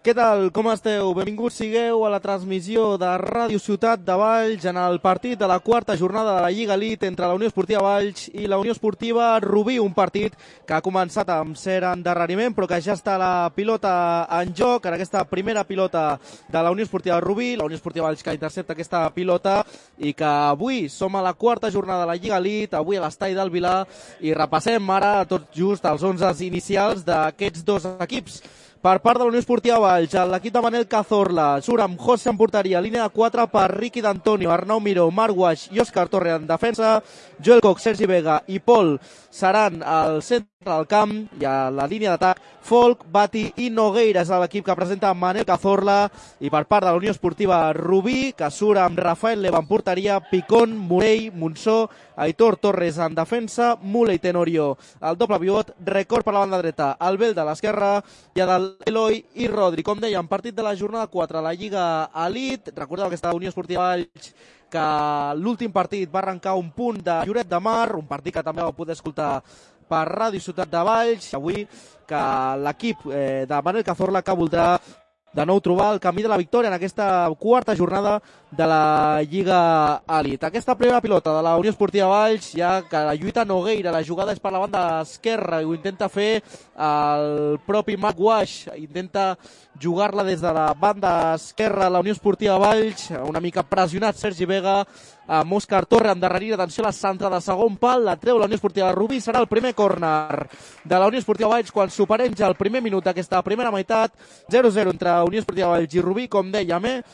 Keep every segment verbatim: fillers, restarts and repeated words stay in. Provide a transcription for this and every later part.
Què tal? Com esteu? Benvinguts sigueu a la transmissió de Ràdio Ciutat de Valls en el partit de la quarta jornada de la Lliga Elite entre la Unió Esportiva Valls i la Unió Esportiva Rubí, un partit que ha començat amb cert endarreriment però que ja està la pilota en joc, en aquesta primera pilota de la Unió Esportiva Rubí, la Unió Esportiva Valls que intercepta aquesta pilota i que avui som a la quarta jornada de la Lliga Elite, avui a l'estadi del Vilar, i repassem ara tot just els onze inicials d'aquests dos equips. Per part de la Unió Esportiva Valls, l'equip de Manel Cazorla surt amb José en porteria, línia de quatre per Riqui d'Antonio, Arnau Miró, Marc Guaix i Òscar Torre en defensa, Joel Cox, Sergi Vega i Pol seran al centre del camp, i a la línia d'atac Folk, Bati i Nogueira és l'equip que presenta Manel Cazorla, i per part de la Unió Esportiva Rubí, que surt amb Rafael Leva en porteria, Picón, Morell, Monsó, Aitor Torres en defensa, Mule i Tenorio el doble pivot, Record per la banda dreta, Albel de l'esquerra i Adal Eloi i Rodri. Com dèiem, partit de la jornada quatre a la Lliga Elite. Recordeu aquesta Unió Esportiva Valls que l'últim partit va arrencar un punt de Lloret de Mar, un partit que també vau poder escoltar per Ràdio Ciutat de Valls. Avui que l'equip eh, de Manel Cazorla que voldrà de nou trobar el camí de la victòria en aquesta quarta jornada de la Lliga Elite. Aquesta primera pilota de la Unió Esportiva Valls, ja que la lluita Nogueira, la jugada és per la banda esquerra i ho intenta fer el propi Marc Guaix, intenta jugar-la des de la banda esquerra la Unió Esportiva Valls, una mica pressionat Sergi Vega, amb Òscar Torre endarrerida, atenció a la centrada de segon pal, la treu la Unió Esportiva Rubí, serà el primer córner de la Unió Esportiva Valls quan superem ja el primer minut d'aquesta primera meitat, zero a zero entre Unió Esportiva Valls i Rubí, com dèiem, eh?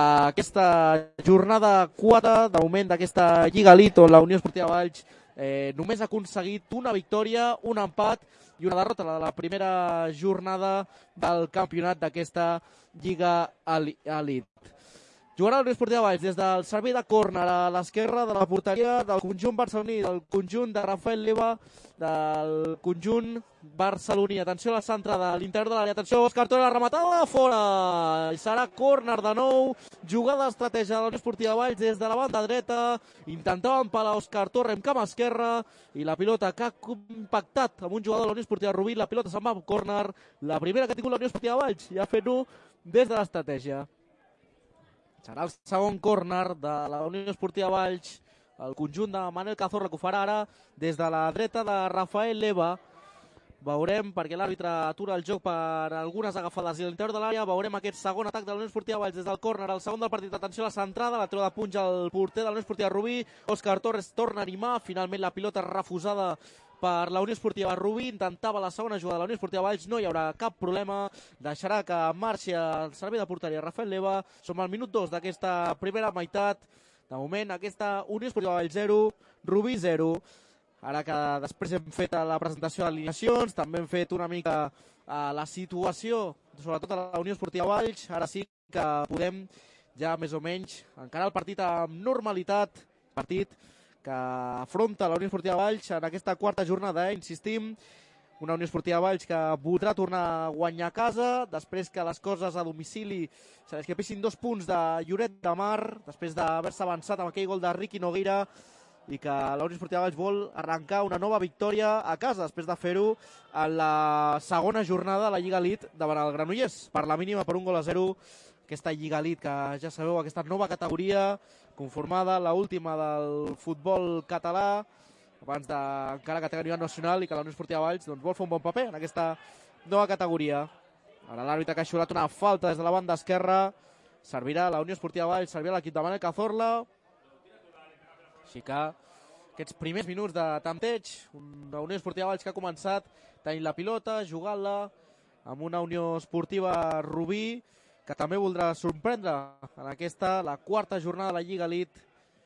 Aquesta jornada quatre de moment d'aquesta Lliga Elite on la Unió Esportiva Valls eh, només ha aconseguit una victòria, un empat i una derrota, la de la primera jornada del campionat d'aquesta Lliga Elite. Jugarà la Unió Esportiva Valls des del servei de córner a l'esquerra de la porteria del conjunt barceloní, del conjunt de Rafael Leva, del conjunt barceloní. Atenció a la centrada, a l'interior de l'àrea, atenció, Òscar Torre, la rematada, fora! I serà córner de nou, jugada d'estratègia de la Unió Esportiva Valls des de la banda dreta, intentava empalar Òscar Torre amb camp esquerra, i la pilota que ha compactat amb un jugador de la Unió Esportiva Rubí, la pilota se'n va a córner, la primera que ha tingut la Unió Esportiva Valls, i ha fet-ho des de l'estratègia. Serà el segon córner de la Unió Esportiva Valls, el conjunt de Manel Cazorla, que ho farà ara des de la dreta de Rafael Leva. Veurem, perquè l'àrbitre atura el joc per algunes agafades i a l'interior de l'àrea, veurem aquest segon atac de la Unió Esportiva Valls des del córner, el segon del partit. Atenció a la centrada, la treu de punja el porter de la Unió Esportiva Rubí, Òscar Torres torna a animar, finalment la pilota refusada per la Unió Esportiva Rubí, intentava la segona jugada de la Unió Esportiva Valls, no hi haurà cap problema, deixarà que marxi el servei de porteria Rafael Leva. Som al minut dos d'aquesta primera meitat, de moment aquesta Unió Esportiva Valls zero, Rubí zero. Ara que després hem fet la presentació d'alineacions, també hem fet una mica uh, la situació, sobretot a la Unió Esportiva Valls, ara sí que podem ja més o menys encarar el partit amb normalitat, partit que afronta la Unió Esportiva Valls en aquesta quarta jornada, eh? Insistim, una Unió Esportiva Valls que voldrà tornar a guanyar a casa, després que les coses a domicili se li escapissin dos punts de Lloret de Mar, després d'haver-se avançat amb aquell gol de Riqui Nogueira, i que la Unió Esportiva Valls vol arrencar una nova victòria a casa, després de fer-ho en la segona jornada de la Lliga Elite davant el Granollers, per la mínima per un gol a zero. Aquesta Lliga Elite que ja sabeu, aquesta nova categoria conformada, la última del futbol català, abans d'encara categoria nacional, i que la Unió Esportiva Valls doncs, vol fer un bon paper en aquesta nova categoria. Ara l'àrbitre que ha xiulat una falta des de la banda esquerra, servirà la Unió Esportiva Valls, servirà l'equip de Manel Cazorla. Així que aquests primers minuts de tanteig, una Unió Esportiva Valls que ha començat tenint la pilota, jugant-la amb una Unió Esportiva Rubí, que també voldrà sorprendre en aquesta, la quarta jornada de la Lliga Elite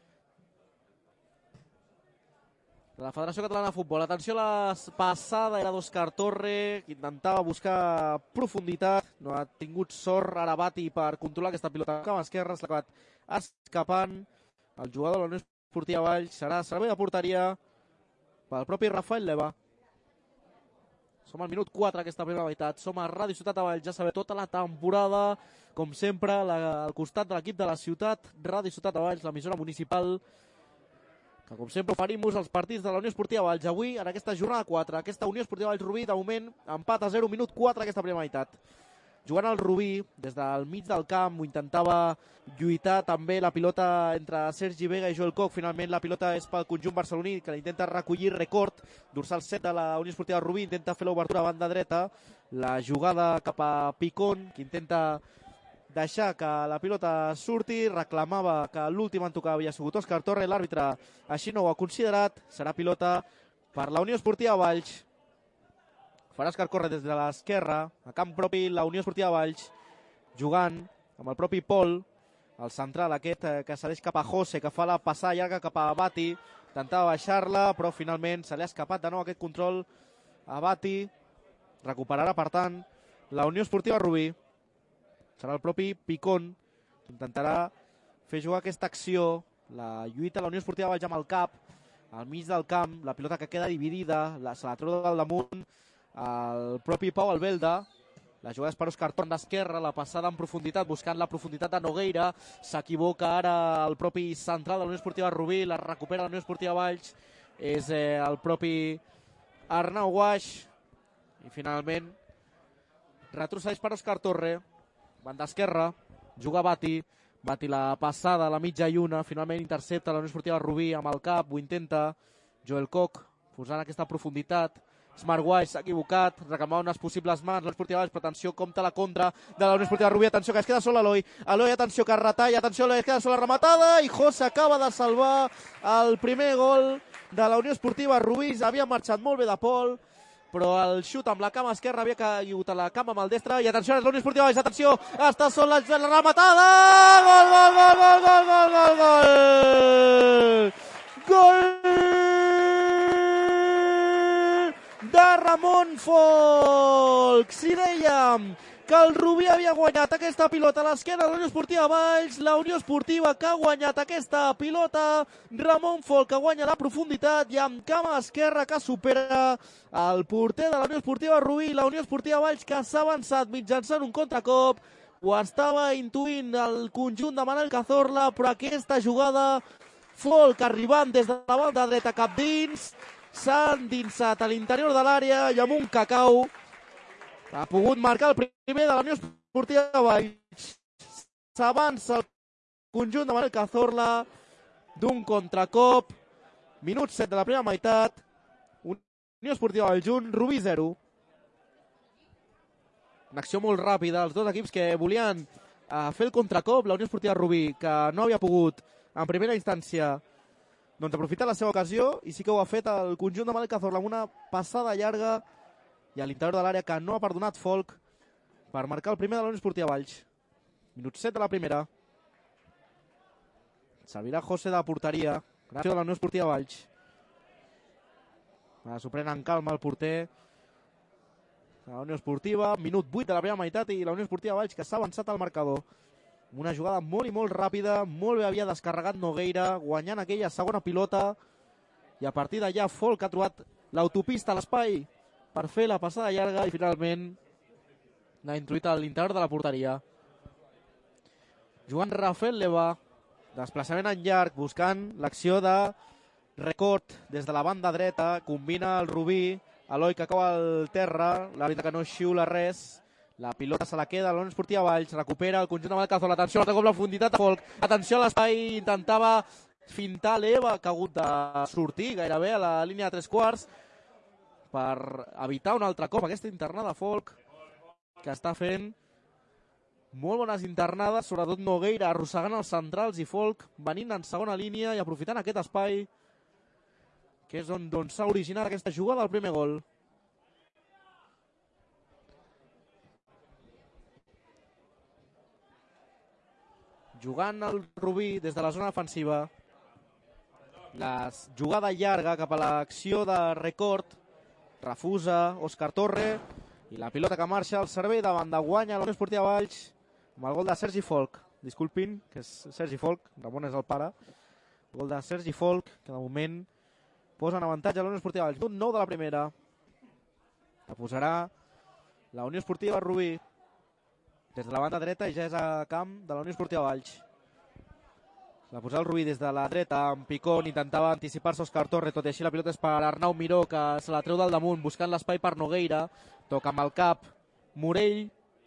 de la Federació Catalana de Futbol. Atenció a la passada, era d'Òscar Torre, que intentava buscar profunditat, no ha tingut sort ara Bati per controlar aquesta pilota amb esquerra, s'ha acabat escapant. El jugador de la Unió Esportiva Valls serà servei de porteria pel propi Rafael Leva. Som al minut quatre d'aquesta primera meitat, som a Ràdio Ciutat de Valls, ja sabeu, tota la temporada, com sempre, la, al costat de l'equip de la ciutat, Ràdio Ciutat de Valls, l'emissora municipal, que com sempre oferim-vos els partits de la Unió Esportiva Valls. Avui, en aquesta jornada quatre, aquesta Unió Esportiva Valls Rubí, de moment, empat a zero, minut quatre d'aquesta primera meitat. jugant al Rubí, des del mig del camp, ho intentava lluitar també la pilota entre Sergi Vega i Joel Koch. Finalment la pilota és pel conjunt barceloní, que intenta recollir Record, dorsal set de la Unió Esportiva Rubí, intenta fer l'obertura a banda dreta, la jugada cap a Picón, que intenta deixar que la pilota surti, reclamava que l'últim en tocar havia sigut Òscar Torre, l'àrbitre així no ho ha considerat, serà pilota per la Unió Esportiva Valls. Farà Òscar Torre des de l'esquerra, a camp propi la Unió Esportiva Valls, jugant amb el propi Pol, el central aquest que cedeix cap a José, que fa la passada llarga cap a Bati, intentava baixar-la, però finalment se li ha escapat de nou aquest control a Bati, recuperarà per tant la Unió Esportiva Rubí, serà el propi Picón, que intentarà fer jugar aquesta acció, la lluita de la Unió Esportiva Valls amb el cap, al mig del camp, la pilota que queda dividida, la, se la treu del damunt, el propi Pau Albelda, la jugada és per Òscar Torre d'esquerra, la passada en profunditat, buscant la profunditat de Nogueira, s'equivoca ara el propi central de la Unió Esportiva Rubí, la recupera la Unió Esportiva Valls, és eh, el propi Arnau Guaix, i finalment retrocedeix per Òscar Torre, banda esquerra, juga Bati, Bati la passada a la mitja lluna, finalment intercepta la Unió Esportiva Rubí amb el cap, ho intenta Joel Koch, posant aquesta profunditat. Smart Guaix s'ha equivocat, reclamava unes possibles mans, l'Unió Esportiva Valls, però atenció, compta la contra de la Unió Esportiva Rubí, atenció que es queda sol Eloi, Eloi, atenció que retalla, atenció, Eloi, es queda sola rematada, i José acaba de salvar el primer gol de la Unió Esportiva Rubí, havia marxat molt bé de Pol, però el xut amb la cama esquerra havia caigut a la cama amb el destre, i atenció, la Unió Esportiva Valls, atenció, està sola la rematada, gol, gol, gol, gol, gol, gol, gol, gol, gol de Ramon Folk. Si dèiem que el Rubí havia guanyat aquesta pilota a l'esquena de la Unió Esportiva Valls, la Unió Esportiva que ha guanyat aquesta pilota, Ramon Folk que guanya la profunditat i amb cama esquerra que supera el porter de la Unió Esportiva Rubí, la Unió Esportiva Valls que s'ha avançat mitjançant un contracop, ho estava intuint el conjunt de Manel Cazorla, però aquesta jugada, Folk arribant des de la banda dreta cap dins, s'ha endinsat a l'interior de l'àrea i amb un cacau ha pogut marcar el primer de la Unió Esportiva Valls. S'avança el conjunt de Manel Cazorla d'un contracop. Minut set de la primera meitat. Unió Esportiva Valls un, Rubí zero. Una acció molt ràpida. Els dos equips que volien uh, fer el contracop. La Unió Esportiva Rubí, que no havia pogut en primera instància doncs aprofitar la seva ocasió, i sí que ho ha fet el conjunt de Manel Cazorla amb una passada llarga i a l'interior de l'àrea que no ha perdonat Folk per marcar el primer de la Unió Esportiva Valls. Minut set de la primera. Servirà José de porteria. Gràcies de la Unió Esportiva Valls. S'ho pren en calma el porter de la Unió Esportiva. Minut vuit de la primera meitat i la Unió Esportiva Valls que s'ha avançat al marcador. Una jugada molt i molt ràpida, molt bé havia descarregat Nogueira, guanyant aquella segona pilota, i a partir d'allà Folk ha trobat l'autopista a l'espai per fer la passada llarga i finalment l'ha introduït a l'interior de la porteria. Jugant Rafael Leva, desplaçament en llarg, buscant l'acció de Record des de la banda dreta, combina el Rubí, Eloi que cau al terra, l'àrbitre que no xiula res. La pilota se la queda a la Unió Esportiva Valls, recupera el conjunt de Manel Cazorla, atenció, altre cop la profunditat de Folk, atenció a l'espai, intentava fintar l'Eva, que ha hagut de sortir gairebé a la línia de tres quarts per evitar un altre cop aquesta internada Folk, que està fent molt bones internades, sobretot Nogueira arrossegant els centrals i Folk venint en segona línia i aprofitant aquest espai, que és on, on s'ha originat aquesta jugada del primer gol. Jugant el Rubí des de la zona defensiva. La jugada llarga cap a l'acció de Record. Refusa Òscar Torre. I la pilota que marxa al servei davant de guanya la Unió Esportiva Valls amb el gol de Sergi Folk. Disculpin, que és Sergi Folk. Ramon és el pare. El gol de Sergi Folk, que de moment posa en avantatge a la Unió Esportiva Valls. Un nou de la primera. Que posarà la Unió Esportiva Rubí des de la banda dreta i ja és a camp de la Unió Esportiva Valls. La posava el Rubí des de la dreta, amb Picón, intentava anticipar-se Òscar Torre, tot i així la pilota és per Arnau Miró, que se la treu del damunt, buscant l'espai per Nogueira, toca amb el cap Morell,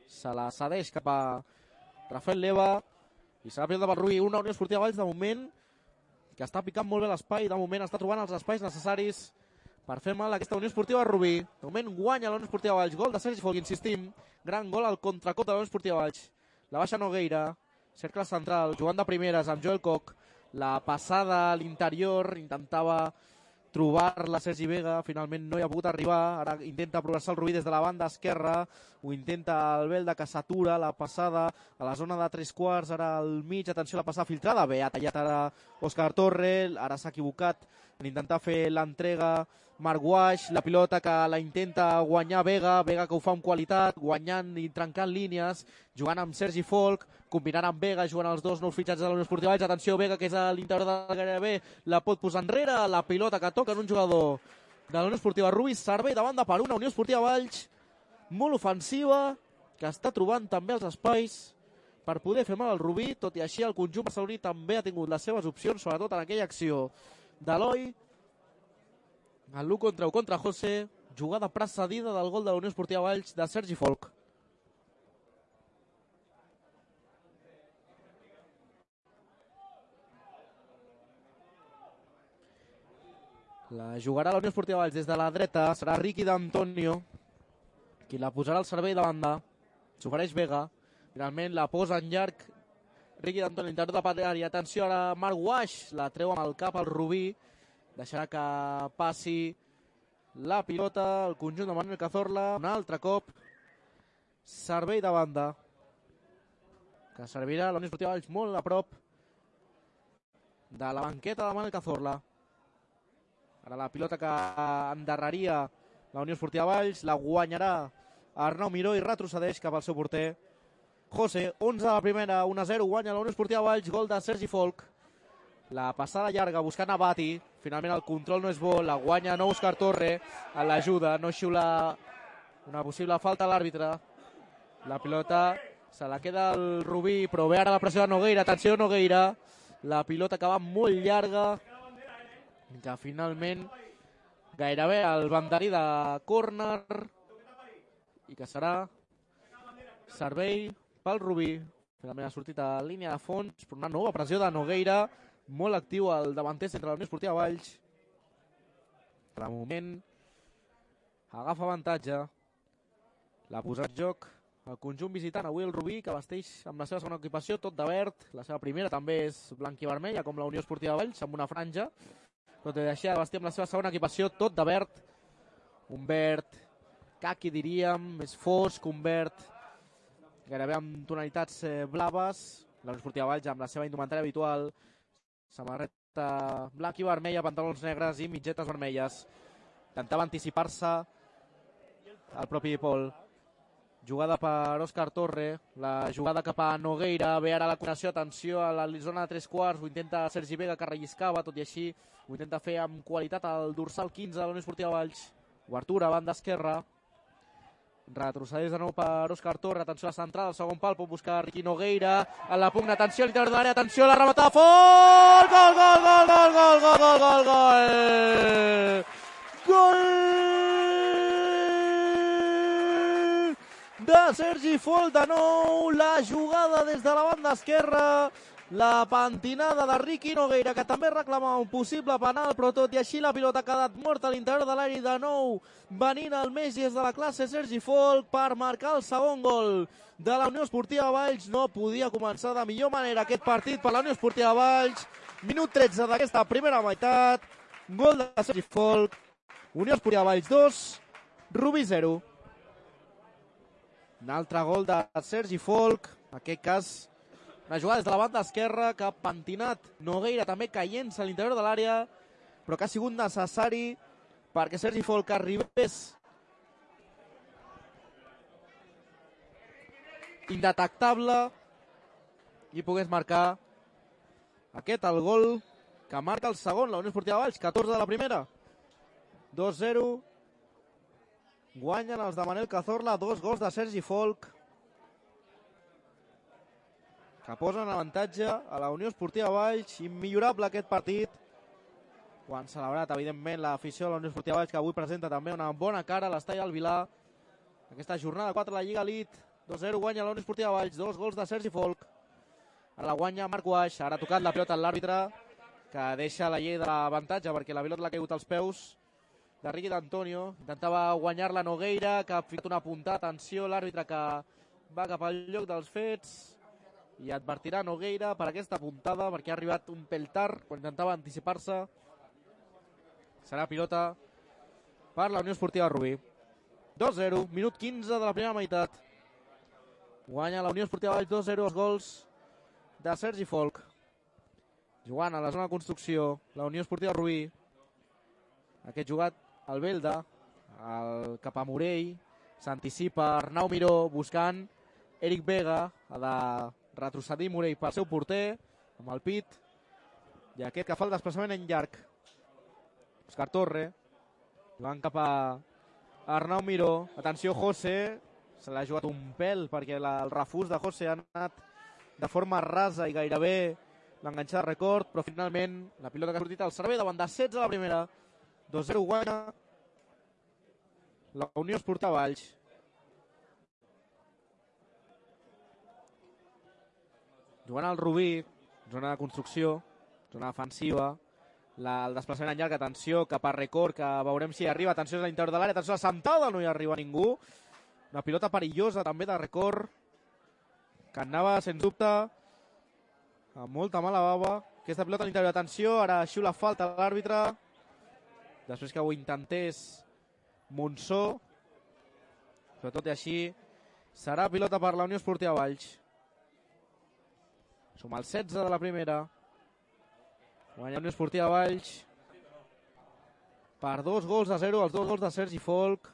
se la cedeix cap a Rafael Leva i serà pilota pel Rubí. Una Unió Esportiva Valls de moment que està picant molt bé l'espai, de moment està trobant els espais necessaris per fer mal aquesta Unió Esportiva Rubí. De moment guanya la Unió Esportiva Valls, gol de Sergi Folk, insistim, gran gol al contracop de la Unió Esportiva Valls. La baixa Nogueira, cercle central, jugant de primeres amb Joel Koch, la passada a l'interior, intentava trobar-la Sergi Vega, finalment no hi ha pogut arribar, ara intenta progressar el Rubí des de la banda esquerra, ho intenta el Belda que s'atura, la passada a la zona de tres quarts, ara al mig, atenció a la passada filtrada, bé, ha tallat ara Òscar Torre, ara s'ha equivocat en intentar fer l'entrega Marc Guaix, la pilota que la intenta guanyar Vega, Vega que ho fa amb qualitat, guanyant i trencant línies, jugant amb Sergi Folk, combinant amb Vega, jugant els dos nous fitxats de la Unió Esportiva Valls, atenció Vega que és a l'interior de gairebé, la pot posar enrere, la pilota que toca en un jugador de la Unió Esportiva Rubí, servei de banda per una Unió Esportiva Valls molt ofensiva, que està trobant també els espais per poder fer mal al Rubí, tot i així el conjunt barceloní també ha tingut les seves opcions, sobretot en aquella acció d'Eloi, el l'u contra u contra José, jugada precedida del gol de la Unió Esportiva Valls de Sergi Folk. La jugarà la Unió Esportiva Valls des de la dreta, serà Riqui d'Antonio, qui la posarà al servei de banda, s'ofereix Vega, finalment la posa en llarg, Riqui d'Antonio, interior de patria, atenció ara Marc Guaix, la treu amb el cap al Rubí, deixarà que passi la pilota, el conjunt de Manuel Cazorla, un altre cop, servei de banda, que servirà la Unió Esportiva Valls molt a prop de la banqueta de Manuel Cazorla. Ara la pilota que endarreria la Unió Esportiva Valls, la guanyarà Arnau Miró i retrocedeix cap al seu porter. José, onze de la primera, un a zero, guanya la Unió Esportiva Valls, gol de Sergi Folk. La passada llarga buscant a Bati, finalment el control no és bo, la guanya no Òscar Torre, a l'ajuda, no xiula una possible falta a l'àrbitre. La pilota se la queda el Rubí, però ve ara la pressió de Nogueira, atenció Nogueira, la pilota que va molt llarga, que finalment gairebé el banderí de córner i que serà servei pel Rubí. Finalment ha sortit a línia de fons per una nova pressió de Nogueira, molt actiu el davanter centre de la Unió Esportiva Valls. De moment agafa avantatge, l'ha posat en joc el conjunt visitant. Avui el Rubí, que vesteix amb la seva segona equipació tot de verd, la seva primera també és blanc i vermella com la Unió Esportiva Valls, amb una franja, però té deixar de vestir amb la seva segona equipació tot de verd, un verd caqui diríem, més fosc, un verd gairebé amb tonalitats eh, blaves. La Unió Esportiva Valls amb la seva indumentària habitual, samarreta blanc i vermella, pantalons negres i mitgetes vermelles. Intentava anticipar-se el propi Pol. Jugada per Òscar Torre, la jugada cap a Nogueira, ve ara la connexió, atenció a la zona de tres quarts, ho intenta Sergi Vega que relliscava, tot i així ho intenta fer amb qualitat el dorsal quinze de la Unió Esportiva Valls. Obertura, banda esquerra, retrocedeix de nou per Òscar Torre, atenció a la central, el segon pal pot buscar Riqui Nogueira, a la pugna, atenció a l'interior de l'àrea, atenció a la rematada, fort! Gol, gol, gol, gol, gol, gol, gol, gol, gol! Gol! De Sergi Folk de nou, la jugada des de la banda esquerra, la pentinada de Riqui Nogueira, que també reclamava un possible penal, però tot i així la pilota ha quedat morta a l'interior de l'àrea. De nou venint al més des de la classe Sergi Folk per marcar el segon gol de la Unió Esportiva Valls. No podia començar de millor manera aquest partit per la Unió Esportiva Valls. Minut tretze d'aquesta primera meitat, gol de Sergi Folk, Unió Esportiva Valls dos, Rubí zero. Un altre gol de Sergi Folk, en aquest cas una jugada des de la banda esquerra que ha pentinat Nogueira també caient-se a l'interior de l'àrea, però que ha sigut necessari perquè Sergi Folk arribés indetectable i pogués marcar aquest el gol que marca el segon, la Unió Esportiva Valls, catorze de la primera, dos zero. Guanyen els de Manel Cazorla, dos gols de Sergi Folk, que posen avantatge a la Unió Esportiva Valls. Immillorable aquest partit. Ho han celebrat, evidentment, l'afició de la Unió Esportiva Valls, que avui presenta també una bona cara a l'estadi del Vilar. Aquesta jornada quatre de la Lliga Elite dos zero guanya la Unió Esportiva Valls, dos gols de Sergi Folk. Ara la guanya Marc Guaix, ara ha tocat la pilota l'àrbitre, que deixa la llei de l'avantatge perquè la pilota l'ha caigut als peus de Riqui d'Antonio. Intentava guanyar-la Nogueira, que ha ficat una puntada. Atenció, l'àrbitre que va cap al lloc dels fets i advertirà Nogueira per aquesta puntada perquè ha arribat un pèl tard quan intentava anticipar-se. Serà pilota per la Unió Esportiva Rubí. dos zero, minut quinze de la primera meitat. Guanya la Unió Esportiva Valls dos zero, els gols de Sergi Folk. Jugant a la zona de construcció, la Unió Esportiva Rubí. Aquest jugat al Belda, el cap a Morell, s'anticipa Arnau Miró buscant Eric Vega, ha de retrocedir Morell pel seu porter, amb el pit, i aquest que fa el desplaçament en llarg. Òscar Torre, jugant cap a Arnau Miró, atenció José, se l'ha jugat un pèl perquè la, el refús de José ha anat de forma rasa i gairebé l'enganxada de record, però finalment la pilota que ha sortit al servei davant de setze a la primera. dos zero guanya la Unió Esportiva Valls. Jugant al Rubí, zona de construcció, zona defensiva, la, el desplaçament en llarg, atenció, cap a record, que veurem si arriba, atenció a l'interior de l'àrea, atenció a la sentada, no hi arriba ningú. Una pilota perillosa també de record, que anava, sens dubte, amb molta mala bava. Aquesta pilota a l'interior, atenció, ara xiula falta l'àrbitre, després que ho intentés Monsó, però tot i així serà pilota per la Unió Esportiva Valls. Som al setze de la primera. Guanya la Unió Esportiva Valls per dos gols a zero, els dos gols de Sergi Folk.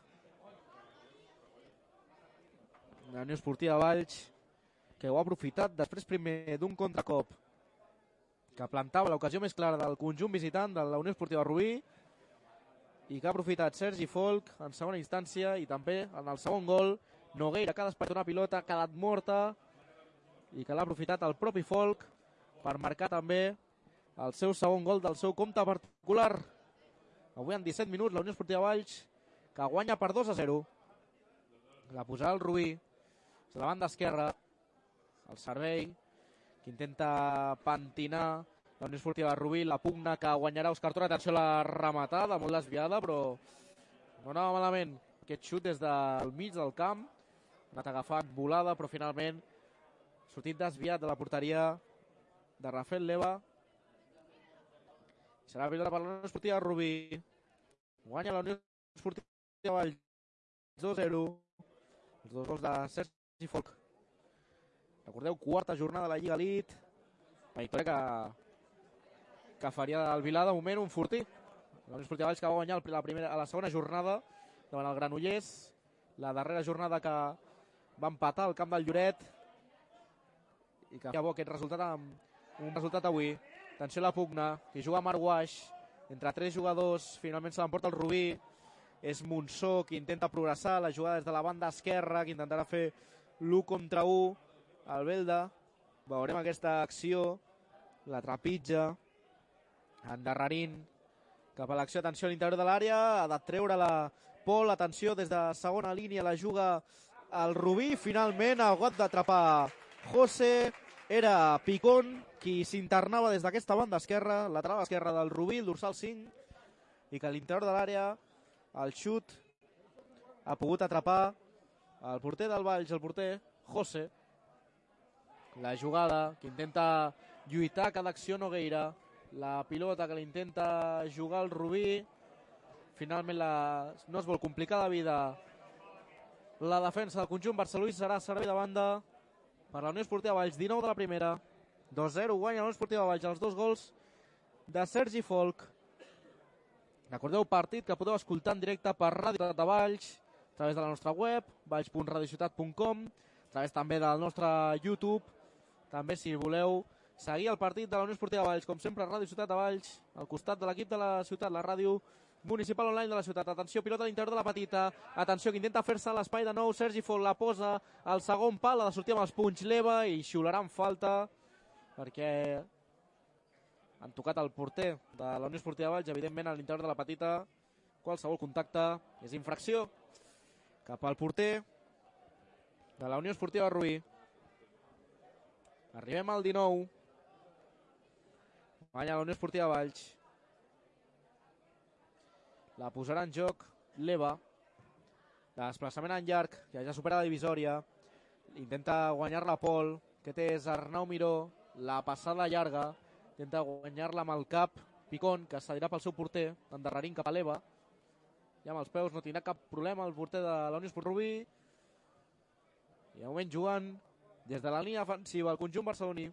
La Unió Esportiva Valls que ho ha aprofitat després primer d'un contracop que plantava l'ocasió més clara del conjunt visitant de la Unió Esportiva Rubí i que ha aprofitat Sergi Folk en segona instància, i també en el segon gol Nogueira, que ha despatxat una pilota, ha quedat morta i que l'ha aprofitat el propi Folk per marcar també el seu segon gol del seu compte particular. Avui en disset minuts la Unió Esportiva Valls que guanya per dos a zero. La posarà el Rubí de la banda esquerra, el servei que intenta pentinar la Unió Esportiva Rubí, la pugna que guanyarà Òscar Torre. Atenció a la rematada, molt desviada, però no anava malament aquest xut des del mig del camp, ha anat agafant volada, però finalment sortit desviat de la porteria de Rafael Leva. Serà pilota per la Unió Esportiva Rubí. Guanya la Unió Esportiva Valls dos zero, els dos gols de Sergi Folk. Recordeu, quarta jornada de la Lliga Elite, la victòria que, que faria del Vilà de moment un fortí. La Unió Esportiva Valls que va guanyar la, primera, a la segona jornada davant el Granollers, la darrera jornada que va empatar al camp del Lloret, i que feia bo aquest resultat amb un resultat avui. Atenció a la pugna, que juga Marc Guaix, entre tres jugadors, finalment se l'emporta el Rubí. És Monsó qui intenta progressar, la jugada des de la banda esquerra, que intentarà fer l'u contra u al Belda. Veurem aquesta acció, la trepitja, endarrerint cap a l'acció. Atenció a l'interior de l'àrea, ha de treure la Pol, atenció des de segona línia, la juga el Rubí, finalment ha hagut d'atrapar José, era Picón qui s'internava des d'aquesta banda esquerra, lateral esquerra del Rubí, el dorsal cinc, i que a l'interior de l'àrea el xut ha pogut atrapar el porter del Valls, el porter José. La jugada que intenta lluitar cada acció Nogueira, la pilota que l'intenta jugar el Rubí, finalment la... no es vol complicar la vida la defensa del conjunt barceloní, serà servei de banda per la Unió Esportiva Valls. Dinou de la primera, dos zero guanya la Unió Esportiva Valls, els dos gols de Sergi Folk. Recordeu, partit que podeu escoltar en directe per Ràdio Ciutat de Valls, a través de la nostra web, valls punt radiociutat punt com, a través també del nostre YouTube. També, si voleu seguir el partit de la Unió Esportiva Valls, com sempre, Ràdio Ciutat de Valls, al costat de l'equip de la ciutat, la ràdio municipal online de la ciutat. Atenció, pilota a l'interior de la petita, atenció, que intenta fer-se a l'espai de nou, Sergi Folk la posa al segon pal, ha de sortir amb els punys l'Eva i xiularà en falta, perquè han tocat el porter de la Unió Esportiva Valls. Evidentment, a l'interior de la petita qualsevol contacte és infracció cap al porter de la Unió Esportiva Rubí. Arribem al dinou. Guanya la Unió Esportiva Valls. La posarà en joc l'Eva. Desplaçament en llarg, que ja supera la divisòria. Intenta guanyar-la Pol. Aquest és Arnau Miró. La passada llarga. Intenta guanyar-la amb el cap. Picón, que cedirà pel seu porter. Endarrerint cap a l'Eva. I amb els peus no tindrà cap problema el porter de la Unió Esportiva Rubí. I de moment jugant des de la línia defensiva el conjunt barceloní.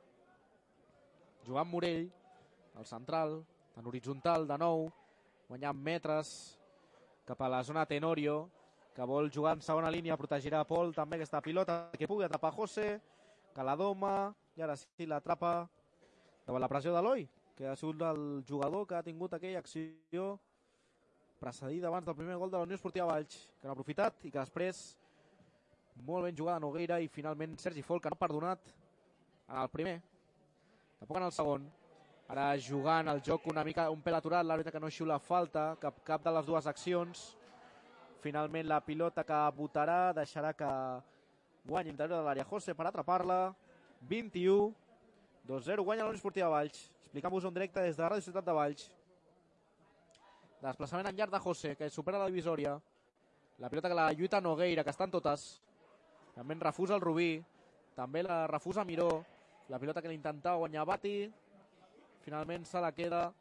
Jugant Morell, el central, en horitzontal de nou, guanyant metres cap a la zona Tenorio, que vol jugar en segona línia, protegirà Pol també aquesta pilota, que pugui atrapar José, que la doma, i ara sí l'atrapa davant la pressió d'Eloi, que ha sigut el jugador que ha tingut aquella acció precedida abans del primer gol de la Unió Esportiva Valls, que no ha aprofitat i que després molt ben jugada Nogueira i finalment Sergi Folk, que no ha perdonat en el primer, tampoc en el segon. Ara jugant el joc una mica un pèl aturat, l'àrbitre que no xiula falta, cap, cap de les dues accions. Finalment la pilota que votarà deixarà que guanyi interior de l'àrea José per atrapar-la. vint-i-u, dos zero, guanya la Unió Esportiva Valls. Explicam-vos un directe des de la Ràdio Ciutat de Valls. Desplaçament en llarg de José, que supera la divisòria. La pilota que la lluita Nogueira, que estan totes. També en refusa el Rubí. També la refusa Miró. La pilota que l'intentava guanyar Bati. Finalment se la queda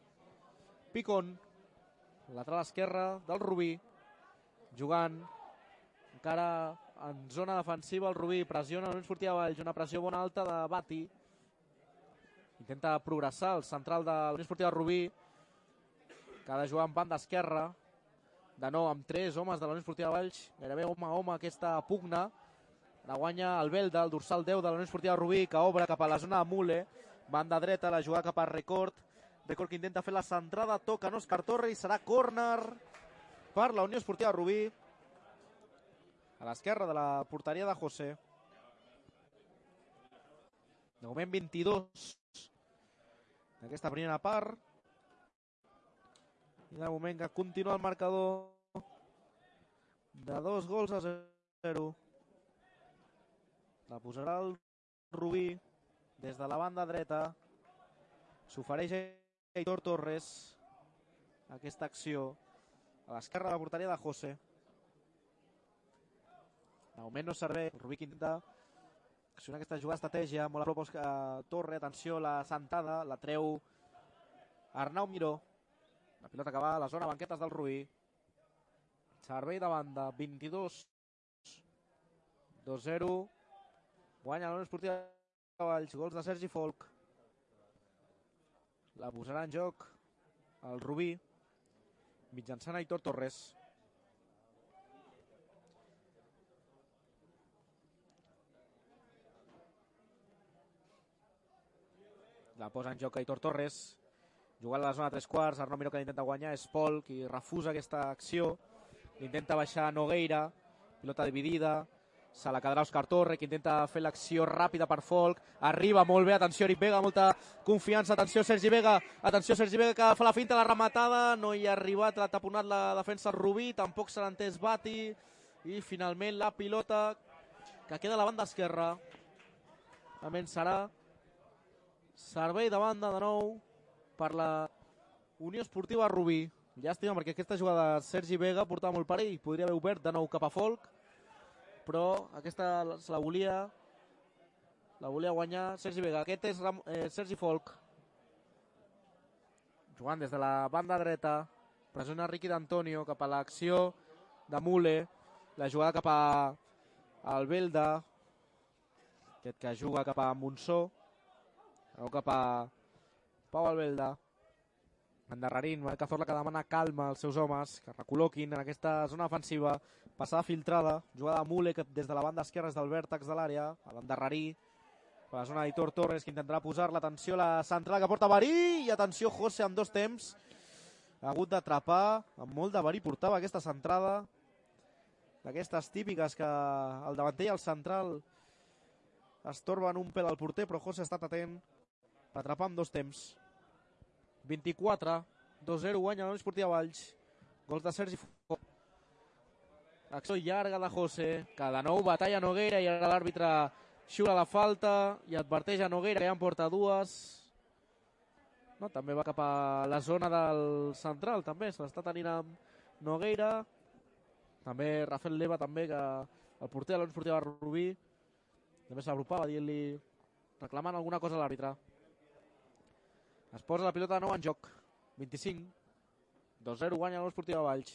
Picón. Lateral esquerra del Rubí. Jugant encara en zona defensiva el Rubí. Pressiona la Unió Esportiva Valls. Una pressió bona alta de Bati. Intenta progressar el central de la Unió Esportiva Rubí, que ha de jugar en banda esquerra. De nou amb tres homes de la Unió Esportiva Valls. Gairebé home a home aquesta pugna. La guanya el Belda, el dorsal deu de la Unió Esportiva Rubí, que obre cap a la zona de Mule. Banda dreta, la jugada cap a Record. Record que intenta fer la centrada, toca en Òscar Torre i serà córner per la Unió Esportiva Rubí. A l'esquerra de la porteria de José. De moment vint-i-dos d'aquesta primera part. I de moment que continua el marcador de dos gols a zero. La posarà el Rubí des de la banda dreta. S'ofereix Heitor Torres aquesta acció a l'esquerra de la porteria de José. De moment no serveix. El Rubí que intenta accionar aquesta jugada estratègia. Molt a prop a Torre. Atenció, la sentada. La treu Arnau Miró. La pilota que va a la zona banquetes del Rubí. Servei de banda. vint-i-dos, dos zero. Guanya la Unió Esportiva Valls. Gols de Sergi Folk. La posarà en joc el Rubí mitjançant Aitor Torres. La posa en joc Aitor Torres. Jugant a la zona de tres quarts. Arnau Miró que l'intenta guanyar. És Pol qui refusa aquesta acció. Intenta baixar Nogueira. Pilota dividida. Se la quedarà Òscar Torre, que intenta fer l'acció ràpida per Folk. Arriba molt bé, atenció Eric Vega, molta confiança, atenció Sergi Vega, atenció Sergi Vega que fa la finta, la rematada, no hi ha arribat, l'ha taponat la defensa Rubí, tampoc se l'ha entès Bati, i finalment la pilota que queda a la banda esquerra. També serà servei de banda de nou per la Unió Esportiva Rubí. Llàstima perquè aquesta jugada de Sergi Vega portava molt perill, podria haver obert de nou cap a Folk, però aquesta se la volia la volia guanyar Sergi Vega. Aquest és eh, Sergi Folk jugant des de la banda dreta, pressiona Riqui d'Antonio cap a l'acció de Mule, la jugada cap a el Belda, aquest que juga cap a Monzó, o cap a Pau Albelda, endarrerint Marc Cazorla, que demana calma als seus homes, que recol·loquin en aquesta zona defensiva. Passada filtrada, jugada de Mule que des de la banda esquerra és del vèrtex de l'àrea, a l'endarrerir per la zona d'Aitor Torres, que intentarà posar l'atenció a la central que porta Barí, i atenció José en dos temps, ha hagut d'atrapar, amb molt de verí portava aquesta centrada, d'aquestes típiques que el davanter i el central es torben un pèl al porter, però José ha estat atent per atrapar amb dos temps. vint-i-quatre, dos zero, guanya la Unió Esportiva Valls. Gols de Sergi Folk. acció llarga de José, que de nou batalla Nogueira i ara l'àrbitre xiula la falta i adverteix a Nogueira que ja en porta dues. No, també va cap a la zona del central, també se l'està tenint amb Nogueira. També Rafael Leva, també, que el porter de la Unió Esportiva Rubí també s'agrupava dient-li, reclamant alguna cosa a l'àrbitre. Es posa la pilota de nou en joc. vint-i-cinc. dos zero guanya la Unió Esportiva Valls.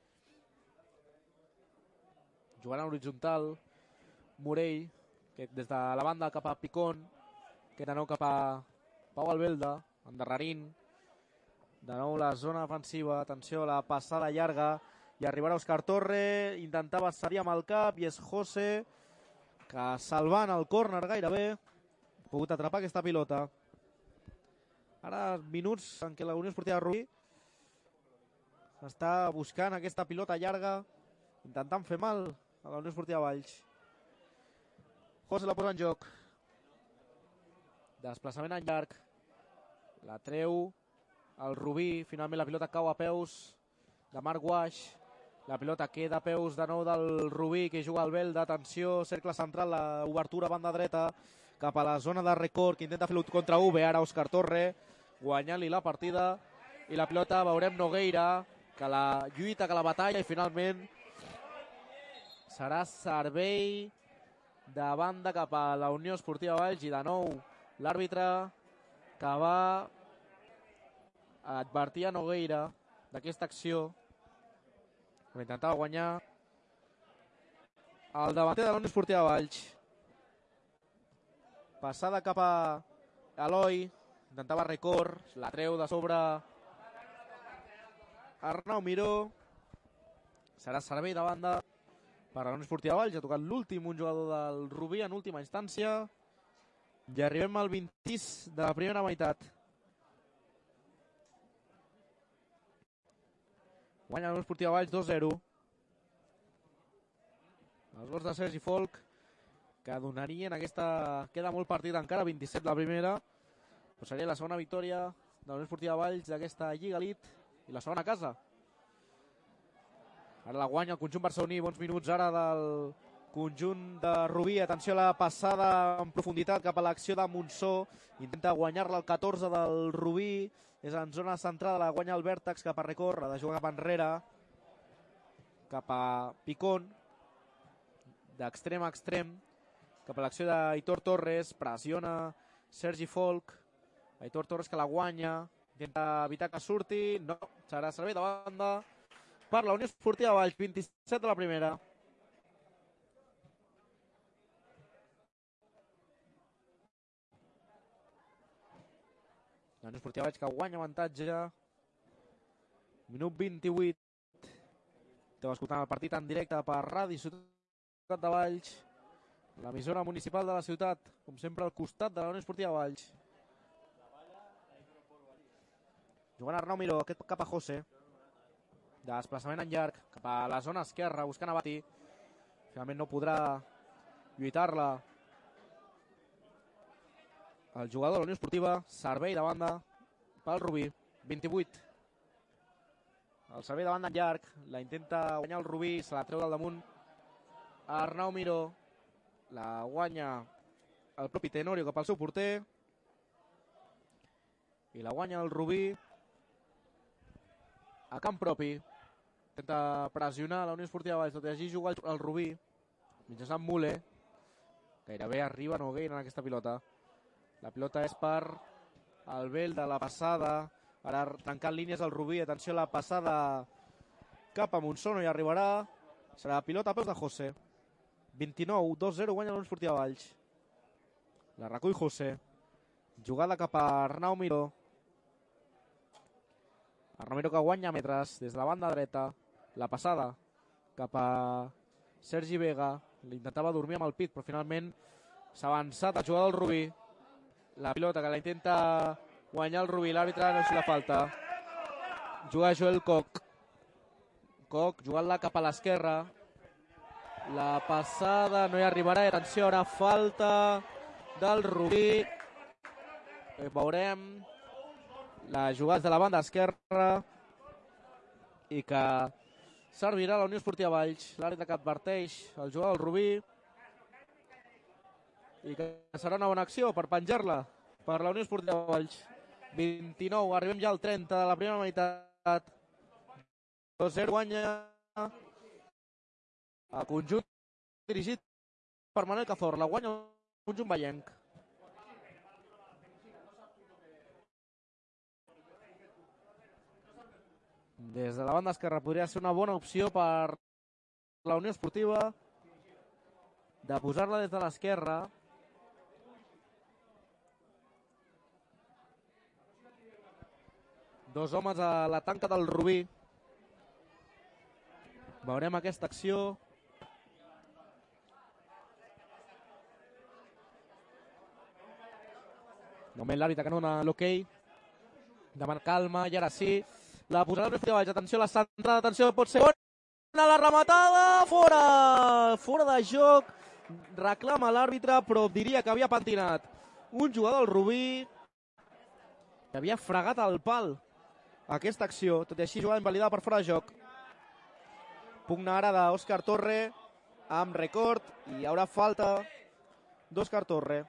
Jugant a l'horitzontal, Morell, que des de la banda cap a Picón, que de nou cap a Pau Albelda, endarrerint. De nou la zona defensiva, atenció a la passada llarga, i arribarà Òscar Torre, intentava cedir amb el cap, i és José, que salvant el córner gairebé, ha pogut atrapar aquesta pilota. Ara minuts en què la Unió Esportiva Rubí està buscant aquesta pilota llarga, intentant fer mal a la Unió Esportiva Valls. José la posa en joc. Desplaçament en llarg. La treu el Rubí. Finalment la pilota cau a peus de Marc Guaix. La pilota queda a peus de nou del Rubí, que juga al Belda. Atenció, cercle central, l'obertura banda dreta cap a la zona de record, que intenta fer-lo contra U B. Ara Òscar Torre guanyant-li la partida. I la pilota veurem Nogueira, que la lluita, que la batalla, i finalment serà servei de banda cap a la Unió Esportiva Valls, i de nou l'àrbitre que va advertir a Nogueira d'aquesta acció, que intentava guanyar el davanter de la Unió Esportiva Valls. Passada cap a Eloi, intentava record, la treu de sobre Arnau Miró. Serà servei de banda per a la Unió Esportiva Valls. Ha tocat l'últim, un jugador del Rubí en última instància. I arribem al vint-i-sis de la primera meitat. Guanya la Unió Esportiva Valls dos zero. Els gols de Sergi Folk, que donarien aquesta... Queda molt partit encara, vint-i-set la primera. Però seria la segona victòria de la Unió Esportiva Valls d'aquesta Lliga Elite i la segona a casa. Ara la guanya el conjunt barceloní. Bons minuts ara del conjunt de Rubí. Atenció a la passada en profunditat cap a l'acció de Monsó. Intenta guanyar-la el catorze del Rubí. És en zona centrada, la guanya el Vèrtex cap a record. Ha de jugar cap enrere, cap a Picón, d'extrem a extrem, cap a l'acció d'Aitor Torres. Pressiona Sergi Folk. Aitor Torres, que la guanya, intenta evitar que surti. No, serà servei de banda per la Unió Esportiva Valls. vint-i-set de la primera. La Unió Esportiva Valls que guanya avantatge. Minut vint-i-vuit. Esteu escoltant el partit en directe per Ràdio Ciutat de Valls, l'emissora municipal de la ciutat, com sempre al costat de la Unió Esportiva Valls. Jugant Arnau Miró, aquest cap a José. Desplaçament en llarg, cap a la zona esquerra, buscant a Bati. Finalment no podrà lluitar-la el jugador de la Unió Esportiva. Servei de banda pel Rubí. vint-i-vuit. El servei de banda en llarg, la intenta guanyar el Rubí, se la treu del damunt Arnau Miró. La guanya el propi Tenorio cap al seu porter. I la guanya el Rubí a camp propi. Intenta pressionar la Unió Esportiva Valls, tot i així juga el Rubí mitjançant Mule. Gairebé arriba Nogueira en aquesta pilota. La pilota és per el Bel de la passada. Ara tancant línies el Rubí. Atenció a la passada cap a Monsó, no hi arribarà. Serà pilota a peus de José. vint-i-nou, dos zero guanya la Unió Esportiva Valls. La recull José. Jugada cap a Arnau Miró. Arnau Miró que guanya metres des de la banda dreta. La passada cap a Sergi Vega. L'intentava dormir amb el pit, però finalment s'ha avançat el jugador del Rubí. La pilota que la intenta guanyar el Rubí. L'àrbitre no és la falta. Juga Joel Koch. Koch jugant-la cap a l'esquerra. La passada no hi arribarà. Atenció, ara falta del Rubí. Veurem les jugades de la banda esquerra i que Servirà la Unió Esportiva Valls. L'àrbitre que adverteix el jugador del Rubí. I que serà una bona acció per penjar-la per la Unió Esportiva Valls. vint-i-nou, arribem ja al trenta de la primera meitat. dos zero guanya el conjunt dirigit per Manel Cazor. La guanya el conjunt vallenc. Des de la banda esquerra podria ser una bona opció per la Unió Esportiva de posar-la des de l'esquerra. Dos homes a la tanca del Rubí. Veurem aquesta acció. Només l'àrbitre que no dona l'hoquei. Demana calma i ara sí. La posarà el Valls. Atenció a la centrada. Atenció, pot ser bona la rematada. Fora! Fora de joc. Reclama l'àrbitre, però diria que havia pentinat un jugador del Rubí que havia fregat el pal aquesta acció. Tot i així, jugada invalidada per fora de joc. Pugna ara d'Òscar Torre amb record i hi haurà falta d'Òscar Torre.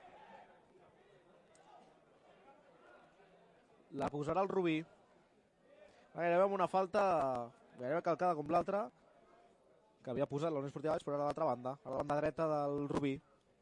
La posarà el Rubí. Gairebé amb una falta gairebé calcada com l'altra que havia posat la Unió Esportiva Valls, però a l'altra banda, a la banda dreta del Rubí.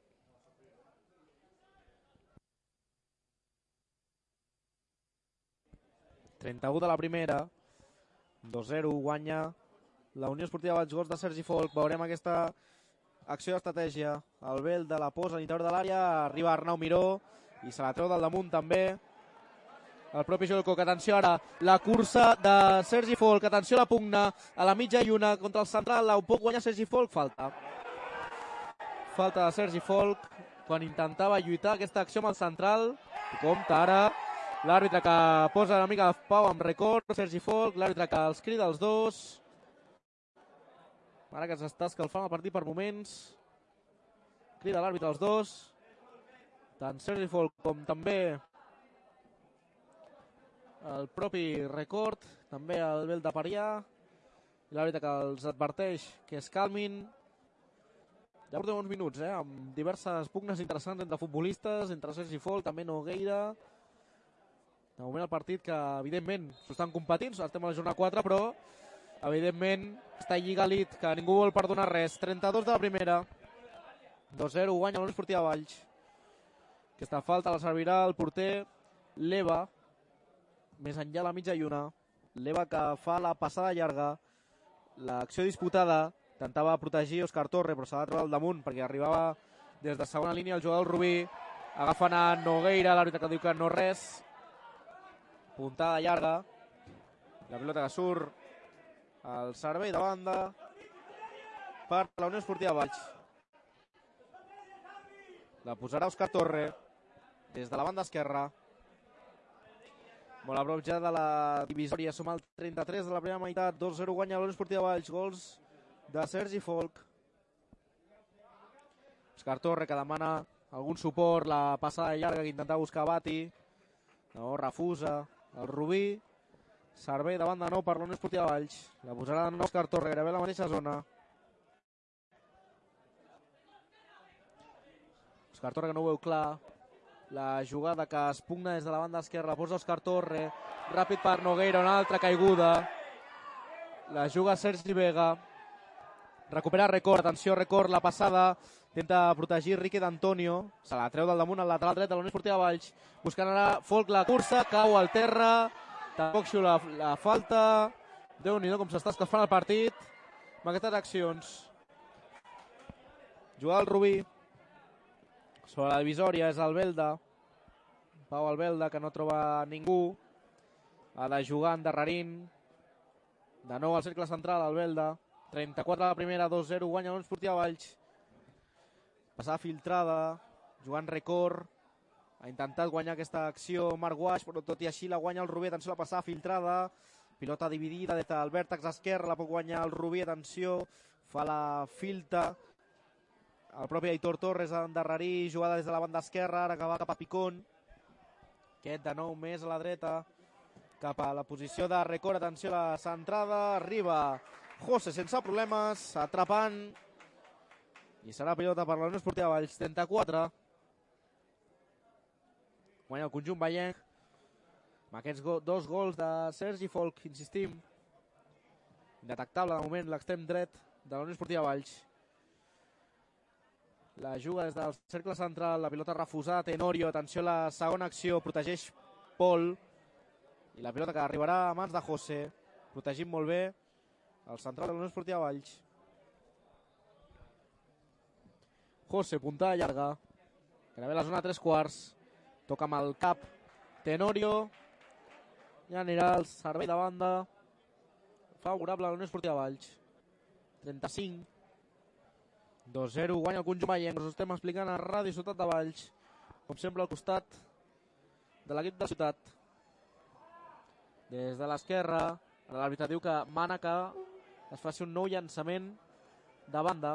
trenta-u de la primera. dos zero guanya la Unió Esportiva Valls. Gols de Sergi Folk. Veurem aquesta acció d'estratègia. El Bel de la posa a l'interior de l'àrea. Arriba Arnau Miró i se la treu del damunt també el propi Joel Coc. Atenció ara, la cursa de Sergi Folk. Atenció a la pugna a la mitja lluna contra el central. Ho pot guanyar Sergi Folk. Falta. Falta de Sergi Folk quan intentava lluitar aquesta acció amb el central. Compte ara l'àrbitre que posa una mica de pau amb record. Sergi Folk, l'àrbitre que els crida els dos. Ara que s'està escalfant el partit per moments. Crida l'àrbitre els dos. Tant Sergi Folk com també el propi record, també el Bel de Parià, l'àrbitre que els adverteix que es calmin. Ja portem uns minuts, eh, amb diverses pugnes interessants entre futbolistes, entre Sergi Folk, també Nogueira. De moment el partit que, evidentment, s'ho estan competint, estem a la jornada quatre, però, evidentment, està Lliga Elite, que ningú vol perdonar res. trenta-dos de la primera. dos zero, guanya la Unió Esportiva Valls. Aquesta falta la servirà el porter Leva. Més enllà la mitja lluna. Leva que fa la passada llarga. L'acció disputada. Intentava protegir Òscar Torre, però s'ha de treure al damunt perquè arribava des de segona línia el jugador del Rubí. Agafen a Nogueira, l'àrbitre que diu que no res. Puntada llarga. La pilota que surt al servei de banda per la Unió Esportiva Valls. La posarà Òscar Torre des de la banda esquerra. Molt a prop ja de la divisòria. Som al trenta-tres de la primera meitat. dos zero guanya la Unió Esportiva Valls. Gols de Sergi Folk. Òscar Torre que demana algun suport. La passada llarga que intentava buscar Bati. No, refusa. El Rubí. Servei de banda nou per la Unió Esportiva Valls. La posarà en Òscar Torre. Gairebé a la mateixa zona. Òscar Torre que no ho veu clar. La jugada que es pugna des de la banda esquerra. La posa Òscar Torre. Ràpid per Nogueira. Una altra caiguda. La juga Sergi Vega. Recupera record. Atenció, record. La passada. Intenta protegir Riqui d'Antonio. Se la treu del damunt al lateral dret de la Unió Esportiva Valls. Buscant ara Folk la cursa. Cau al terra. Tampoc xiu la, la falta. Déu-n'hi-do com s'està escalfant el partit amb aquestes accions. Jugada al Rubí. Sobre la divisòria és el Belda. Pau Albelda que no troba ningú. Ha de jugar endarrerint. De nou al cercle central el Belda. trenta-quatre a la primera, dos zero guanya la Unió Esportiva Valls. Passada filtrada. Jugant record. Ha intentat guanyar aquesta acció Marc Guaix, però tot i així la guanya el Rubí. Atenció a la passada filtrada. Pilota dividida des del vèrtex esquerre. La pot guanyar el Rubí. Atenció. Fa la filta. El propi Aitor Torres ha d'endarrerir, jugada des de la banda esquerra, ara que va cap a Picón. Aquest de nou més a la dreta, cap a la posició de record. Atenció a la centrada, arriba José sense problemes, atrapant. I serà pilota per la Unió Esportiva Valls. trenta-quatre. Guanya el conjunt vallenc. Amb aquests go dos gols de Sergi Folk, insistim. Indetectable de moment l'extrem dret de la Unió Esportiva Valls. La juga des del cercle central, la pilota refusada, Tenorio, atenció a la segona acció, protegeix Pol. I la pilota que arribarà a mans de José, protegint molt bé el central de la Unió Esportiva Valls. José, puntada llarga, gairebé la zona de tres quarts, toca amb el cap Tenorio, i anirà al servei de banda favorable a la Unió Esportiva Valls. trenta-cinc. dos zero, guanya el conjunt vallenc. Us ho estem explicant a Ràdio Ciutat de Valls, com sempre al costat de l'equip de Ciutat. Des de l'esquerra, l'àrbitre diu que mana que es faci un nou llançament de banda.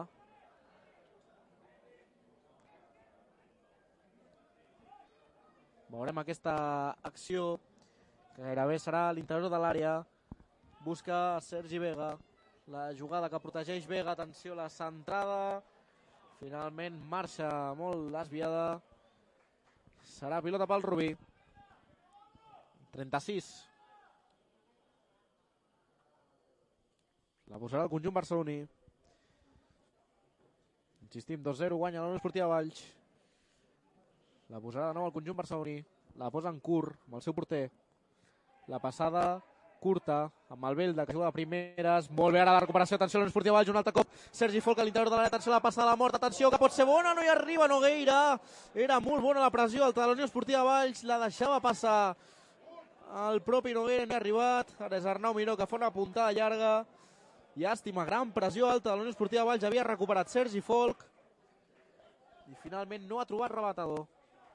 Veurem aquesta acció, que gairebé serà a l'interior de l'àrea. Busca Sergi Vega. La jugada que protegeix Vega, atenció a la centrada. Finalment marxa molt desviada. Serà pilota pel Rubí. trenta-sis. La posarà el conjunt barceloní. Insistim, dos zero, guanya la Unió Esportiva Valls. La posarà de nou el conjunt barceloní. La posa en curt, amb el seu porter. La passada curta, amb el Belda, que juga de primeres. Molt bé, ara la recuperació, atenció a la Unió Esportiva Valls, un altre cop. Sergi Folk a l'interior de l'àrea, atenció a la passada a la mort, atenció, que pot ser bona, no hi arriba Nogueira. Era molt bona la pressió alta de la Unió Esportiva Valls, la deixava passar el propi Nogueira, no ha arribat. Ara és Arnau Miró, que fa una puntada llarga. Llàstima, gran pressió alta de la Unió Esportiva Valls, havia recuperat Sergi Folk. I finalment no ha trobat rebatador.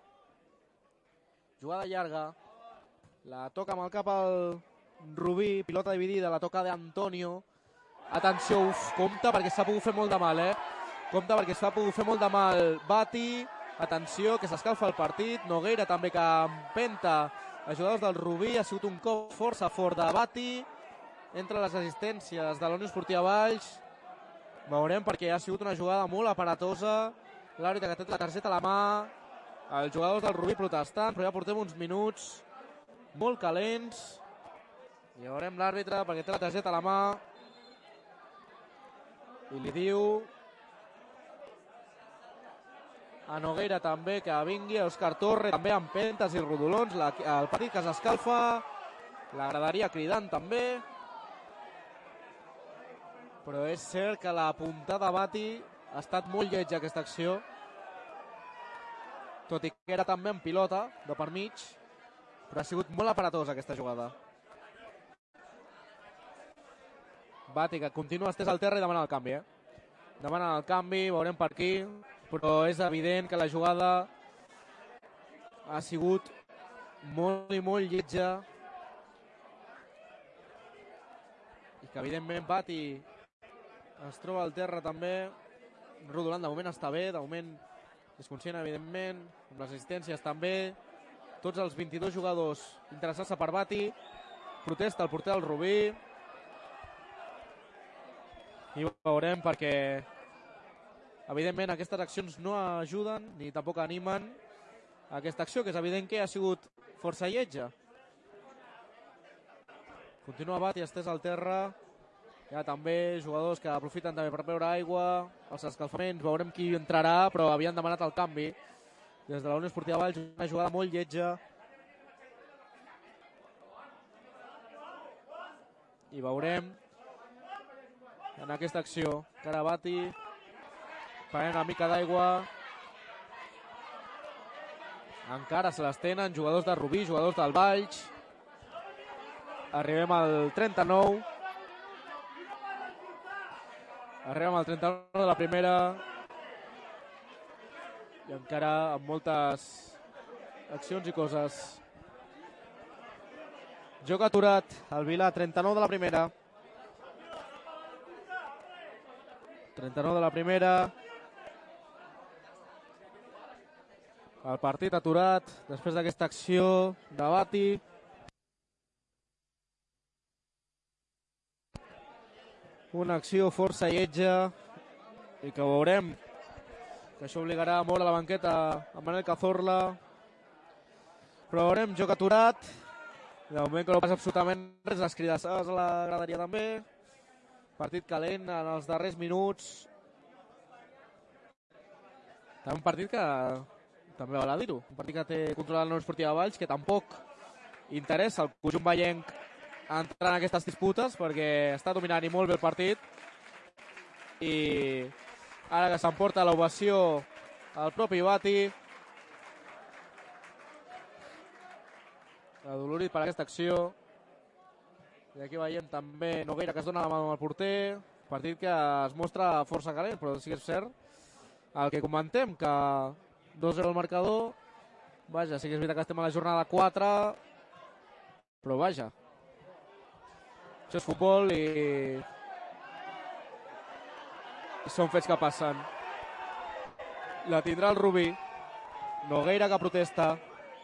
Jugada llarga. La toca amb el cap al Rubí, pilota dividida, la toca d'Antonio. Atenció, uf, compte perquè s'ha pogut fer molt de mal, eh? Compte perquè s'ha pogut fer molt de mal Bati. Atenció, que s'escalfa el partit. Nogueira també, que empenta els jugadors del Rubí. Ha sigut un cop força fort de Bati. Entre les assistències de la Unió Esportiva Valls. Veurem, perquè ha sigut una jugada molt aparatosa. L'àrbitre que té la targeta a la mà. Els jugadors del Rubí protestant, però ja portem uns minuts molt calents. I veurem l'àrbitre perquè té la targeta a la mà i li diu a Nogueira també que vingui, a Òscar Torre també amb pentes i rodolons. La, el partit que s'escalfa, la graderia cridant també, però és cert que la puntada de Bati ha estat molt lletja aquesta acció, tot i que era també en pilota de per mig, però ha sigut molt aparatosa aquesta jugada. Bati, que continua estès al terra i demana el canvi, eh? Demana el canvi, veurem per aquí, però és evident que la jugada ha sigut molt i molt lletja i que evidentment Bati es troba al terra també. Rodolant de moment està bé, de moment és conscient evidentment, amb les assistències també. Tots els vint-i-dos jugadors interessats per Bati. Protesta el porter del Rubí. I veurem perquè evidentment aquestes accions no ajuden ni tampoc animen aquesta acció, que és evident que ha sigut força lletja. Continua Bati estès al terra. Hi ha també jugadors que aprofiten també per beure aigua, els escalfaments, veurem qui entrarà, però havien demanat el canvi des de la Unió Esportiva Valls, una jugada molt lletja. I veurem en aquesta acció que ara Bati prenent una mica d'aigua. Encara se les tenen jugadors de Rubí, jugadors del Valls. Arribem al trenta-nou. Arribem al trenta-nou de la primera. I encara amb moltes accions i coses. Joc aturat, el Vila, trenta-nou de la primera. trenta-nou de la primera. El partit aturat després d'aquesta acció de Bati. Una acció força lletja i que veurem que això obligarà molt a la banqueta a Manel Cazorla. Però veurem, joc aturat. De moment que no passa absolutament res, les cridassades a la graderia també. Partit calent en els darrers minuts. També un partit que també val a dir-ho. Un partit que té controlat la Unió Esportiva Valls, que tampoc interessa el conjunt vallenc entrar en aquestes disputes perquè està dominant i molt bé el partit. I ara que s'emporta l'ovació el propi Bati. Adolorit per aquesta acció. I aquí veiem també Nogueira que es dona la mà amb el porter. Partit que es mostra força calent, però sí que és cert el que comentem, que dos zero el marcador. Vaja, sí que és veritat que estem a la jornada quatre, però vaja, això és futbol i, i són fets que passen. La tindrà el Rubí. Nogueira que protesta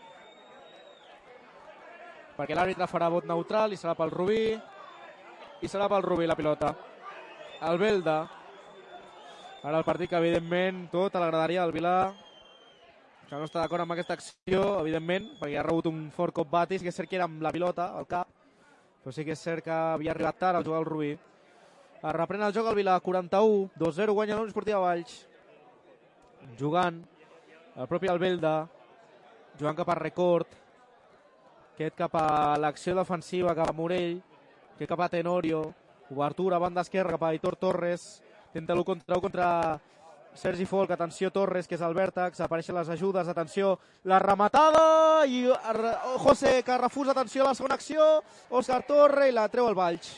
perquè l'àrbitre farà vot neutral i serà pel Rubí. I serà pel Rubí la pilota. El Belda. Ara el partit que, evidentment, tota la graderia del Vilar, que no està d'acord amb aquesta acció, evidentment, perquè ha rebut un fort cop Batis, que és cert que era amb la pilota al cap, però sí que és cert que havia arribat tard al jugar el Rubí. Es reprèn el joc al Vilar, quaranta-u, dos zero, guanya la Unió Esportiva Valls. Jugant, el propi Albelda, jugant cap a Record, aquest cap a l'acció defensiva, cap a Morell, aquest cap a Tenorio, obertura, banda esquerra, cap a Aitor Torres, tenta l'u contra u contra Sergi Folk, atenció Torres, que és el vèrtex, apareixen les ajudes, atenció, la rematada, i José que refusa, atenció a la segona acció, Òscar Torre, i la treu el Valls.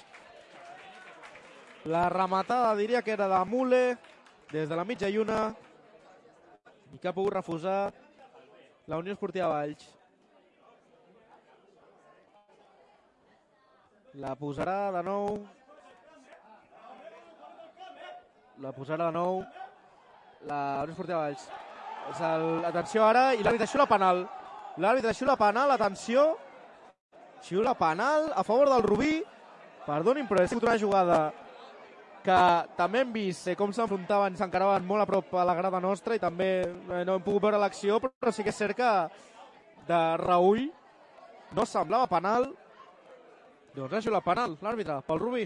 La rematada diria que era de Mule, des de la mitja lluna, i que ha pogut refusar la Unió Esportiva Valls. La posarà de nou. La posarà de nou la Unió Esportiva Valls. És el, atenció ara, i l'àrbitre xiula penal. L'àrbitre xiula penal, atenció. Xiula penal a favor del Rubí. Perdonin, però ha sigut una jugada que també hem vist com s'enfrontaven i s'encaraven molt a prop a la grada nostra i també no hem pogut veure l'acció, però sí que és cert que de Raül no semblava penal. Doncs ha xiulat penal l'àrbitre pel Rubí.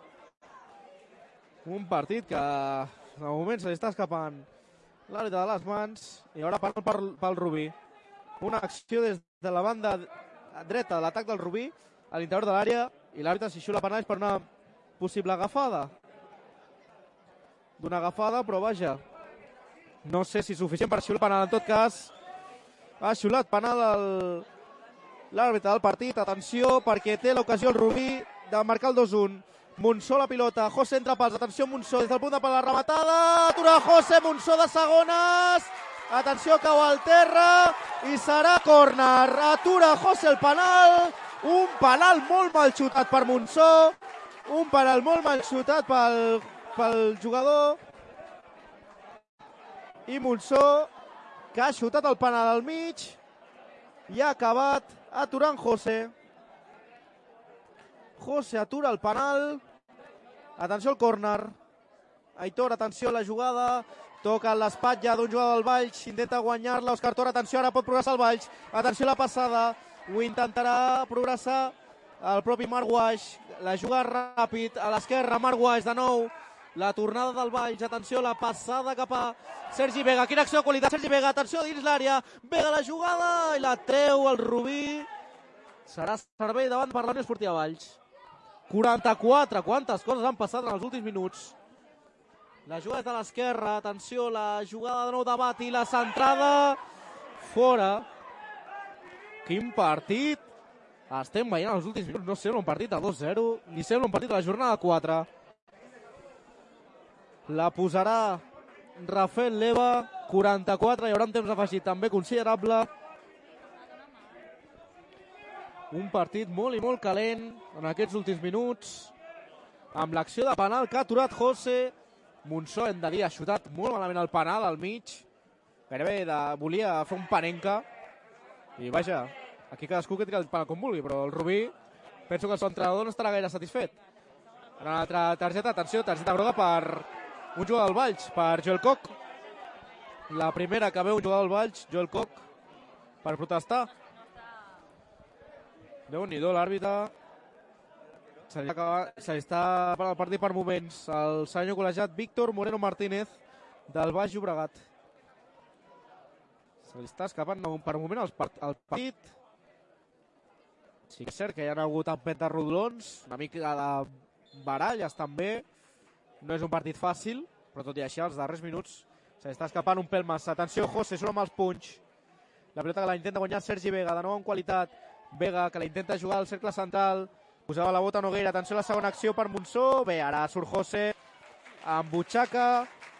Un partit que de moment se li està escapant l'àrbitre de les mans i ara penal pel, pel Rubí. Una acció des de la banda dreta de l'atac del Rubí a l'interior de l'àrea i l'àrbitre s'hi xiula penals per una possible agafada. D'una agafada, però vaja, no sé si suficient per xiular penal. En tot cas, ha xiulat penal l'àrbitre del partit. Atenció, perquè té l'ocasió el Rubí de marcar el dos un. Monsó la pilota, José entra pals, atenció Monsó des del punt de per la rematada, atura José, Monsó de segones, atenció, cau al terra i serà córner. Atura José el penal, un penal molt mal xutat per Monsó, un penal molt mal xutat pel, pel jugador, i Monsó que ha xutat el penal al mig i ha acabat aturant José. José atura el penal. Atenció al córner. Aitor, atenció a la jugada. Toca l'espatlla d'un jugador del Valls. Intenta guanyar-la. Òscar Torre, atenció, ara pot progressar el Valls. Atenció a la passada. Ho intentarà progressar el propi Marc Guaix. La jugada ràpid a l'esquerra. Marc Guaix de nou. La tornada del Valls. Atenció, la passada cap a Sergi Vega. Quina acció de qualitat. Sergi Vega, atenció dins l'àrea. Vega la jugada i la treu el Rubí. Serà servei davant per la Unió Esportiva Valls. quaranta-quatre, quantes coses han passat en els últims minuts. La jugada de l'esquerra, atenció, la jugada de nou de Bati, la centrada, fora. Quin partit estem veient en els últims minuts. No sembla un partit a dos zero, ni sembla un partit a la jornada quatre. La posarà Rafael Leva, quaranta-quatre, hi haurà un temps afegit també considerable. Un partit molt i molt calent en aquests últims minuts, amb l'acció de penal que ha aturat José. Monsó, hem de dir, ha xutat molt malament el penal al mig. Gairebé de, volia fer un panenca. I vaja, aquí cadascú que tira el penal com vulgui, però el Rubí, penso que el seu entrenador no estarà gaire satisfet. Una altra targeta, atenció, targeta groga per un jugador del Valls, per Joel Koch. La primera que veu un jugador del Valls, Joel Koch, per protestar. Déu-n'hi-do, l'àrbitre. Se li, acaba, se li està per el partit per moments el senyor col·legiat Víctor Moreno Martínez del Baix Llobregat. Se li està escapant per moment el, part, el partit. Sí que és cert que hi ha hagut empentes rodolons, una mica de baralles també. No és un partit fàcil, però tot i així als darrers minuts se li està escapant un pèl massa. Atenció, José, surt amb els punys. La pilota que la intenta guanyar Sergi Vega, de nou en qualitat. Vega, que la intenta jugar al cercle central. Posava la bota Nogueira, atenció a la segona acció per Monzó. Bé, ara surt José amb butxaca.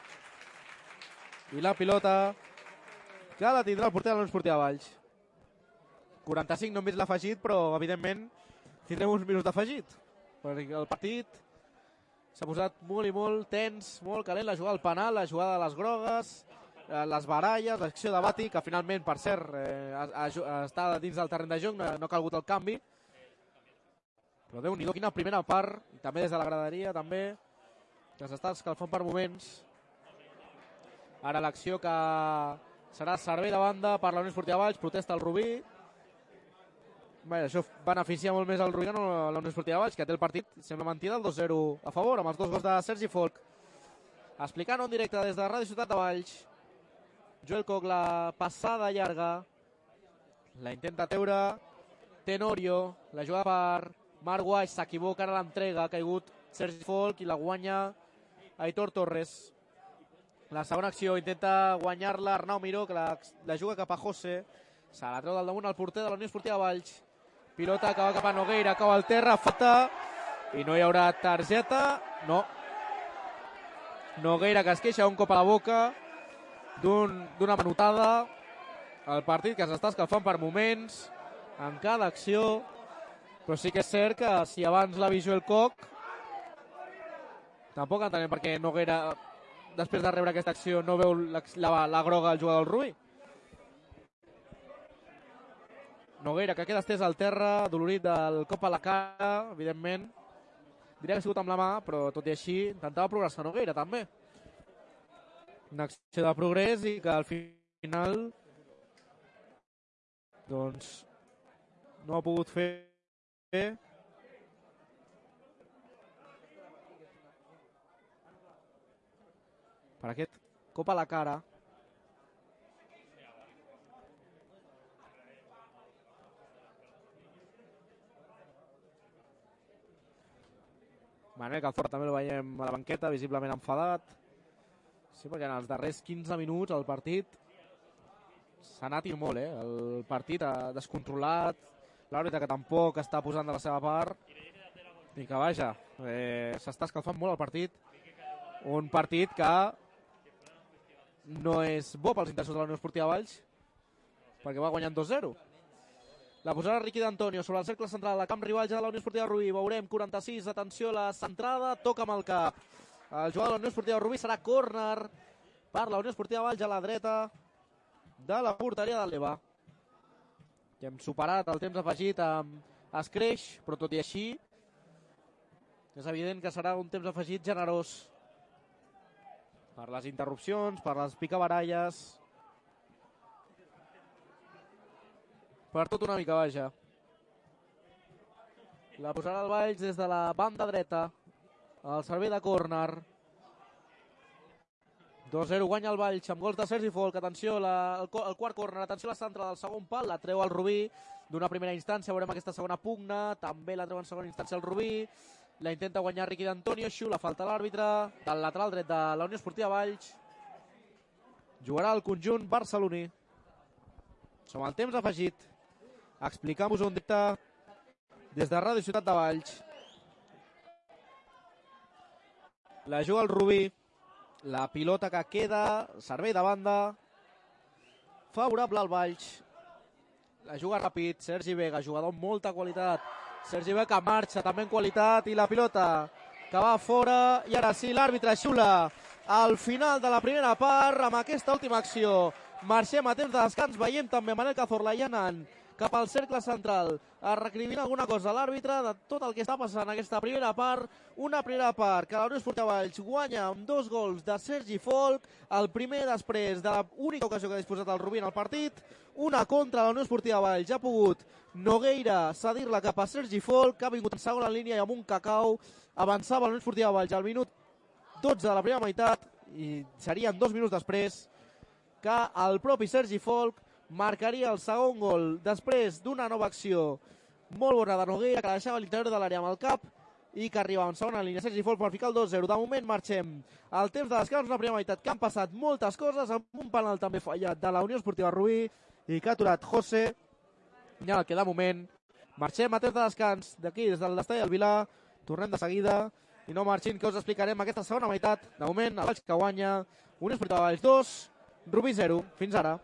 I la pilota que la tindrà el porter de l'Unió Esportiva Valls. quaranta-cinc no hem vist l'afegit, però evidentment tindrem uns minuts d'afegit. Perquè el partit s'ha posat molt i molt tens, molt calent, la jugada al penal, la jugada de les grogues, les baralles, l'acció de Bati, que finalment, per cert, eh, està dins del terreny de joc, no, no ha calgut el canvi. Però Déu-n'hi-do, quina primera part, i també des de la graderia, també, que s'està escalfant per moments. Ara l'acció que serà servei de banda per la Unió Esportiva Valls, protesta el Rubí. Bé, això beneficia molt més el Rubí que no la Unió Esportiva Valls, que té el partit, sembla mentida, el dos zero a favor, amb els dos gols de Sergi Folk. Explicant en directe des de Ràdio Ciutat de Valls. Joel Koch, la passada llarga, la intenta treure Tenorio, la juga per Marc Guaix, s'equivoca a l'entrega, ha caigut Sergi Folk i la guanya Aitor Torres. La segona acció intenta guanyar-la Arnau Miró, que la, la juga cap a José, se la treu del damunt el porter de la Unió Esportiva Valls. Pilota que va cap a Nogueira, cau al terra, falta, i no hi haurà targeta, no. Nogueira que es queixa un cop a la boca d'una un, manotada. El partit que s'està escalfant per moments en cada acció, però sí que és cert que si abans l'ha vist Joel Koch, tampoc entenem per què Nogueira, després de rebre aquesta acció, no veu la, la, la groga al jugador del Rubí. Nogueira que queda estès al terra, dolorit del cop a la cara, evidentment. Diria que ha sigut amb la mà, però tot i així intentava progressar Nogueira també. Una acció de progrés i que al final doncs no ha pogut fer per aquest cop a la cara. Manuel Cazorla també el veiem a la banqueta, visiblement enfadat. Sí, perquè en els darrers quinze minuts el partit s'ha anat i molt, eh? El partit ha descontrolat, l'àrbitre que tampoc està posant de la seva part, i que vaja, eh, s'està escalfant molt el partit. Un partit que no és bo pels interessos de la Unió Esportiva Valls, perquè va guanyant dos zero. La posarà Riqui d'Antonio sobre el cercle central de camp rival ja de la Unió Esportiva Rubí. Veurem, quaranta-sis, atenció a la centrada, toca amb el cap. El jugador de la Unió Esportiva Rubí serà córner per la Unió Esportiva Valls a la dreta de la porteria del Leva. Ja hem superat el temps afegit amb Escreix, però tot i així és evident que serà un temps afegit generós per les interrupcions, per les picabaralles, per tot una mica, vaja. La posarà el Valls des de la banda dreta, al servei de córner. dos zero guanya el Valls amb gols de Sergi Folk. Atenció, la, el, el quart córner, atenció a la centra del segon pal, la treu el Rubí d'una primera instància, veurem aquesta segona pugna, també la treu en segona instància el Rubí, la intenta guanyar Riqui d'Antonio, xiula, falta l'àrbitre, del lateral dret de la Unió Esportiva Valls. Jugarà el conjunt barceloní. Som al temps afegit. Explicam-vos un dicte des de Ràdio Ciutat de Valls. La juga el Rubí. La pilota que queda, servei de banda, favorable al Valls. La juga ràpid, Sergi Vega, jugador amb molta qualitat. Sergi Vega marxa també en qualitat i la pilota que va fora. I ara sí, l'àrbitre xiula al final de la primera part amb aquesta última acció. Marxem a temps de descans, veiem també Manel Cazorla i Anant cap al cercle central a recriminar alguna cosa a l'àrbitre de tot el que està passant en aquesta primera part. Una primera part que la Unió Esportiva Valls guanya amb dos gols de Sergi Folk, el primer després de l'única ocasió que ha disposat el Rubí en el partit. Una contra la Unió Esportiva Valls. Ja ha pogut Nogueira cedir-la cap a Sergi Folk, que ha vingut en segona línia i amb un cacau. Avançava la Unió Esportiva Valls al minut dotze de la primera meitat i serien dos minuts després que el propi Sergi Folk marcaria el segon gol després d'una nova acció molt bona de Nogueira, que la deixava a l'interior de l'àrea amb el cap i que arribava en segona línia Sergi Folk per ficar el dos zero. De moment marxem al temps de descans, una primera meitat que han passat moltes coses, amb un penal també fallat de la Unió Esportiva Rubí i que ha aturat José. I ara que de moment marxem a temps de descans d'aquí des de l'estadi del Vilar. Tornem de seguida i no marxin, que us explicarem aquesta segona meitat. De moment el Valls que guanya, Unió Esportiva Valls dos, Rubí zero. Fins ara.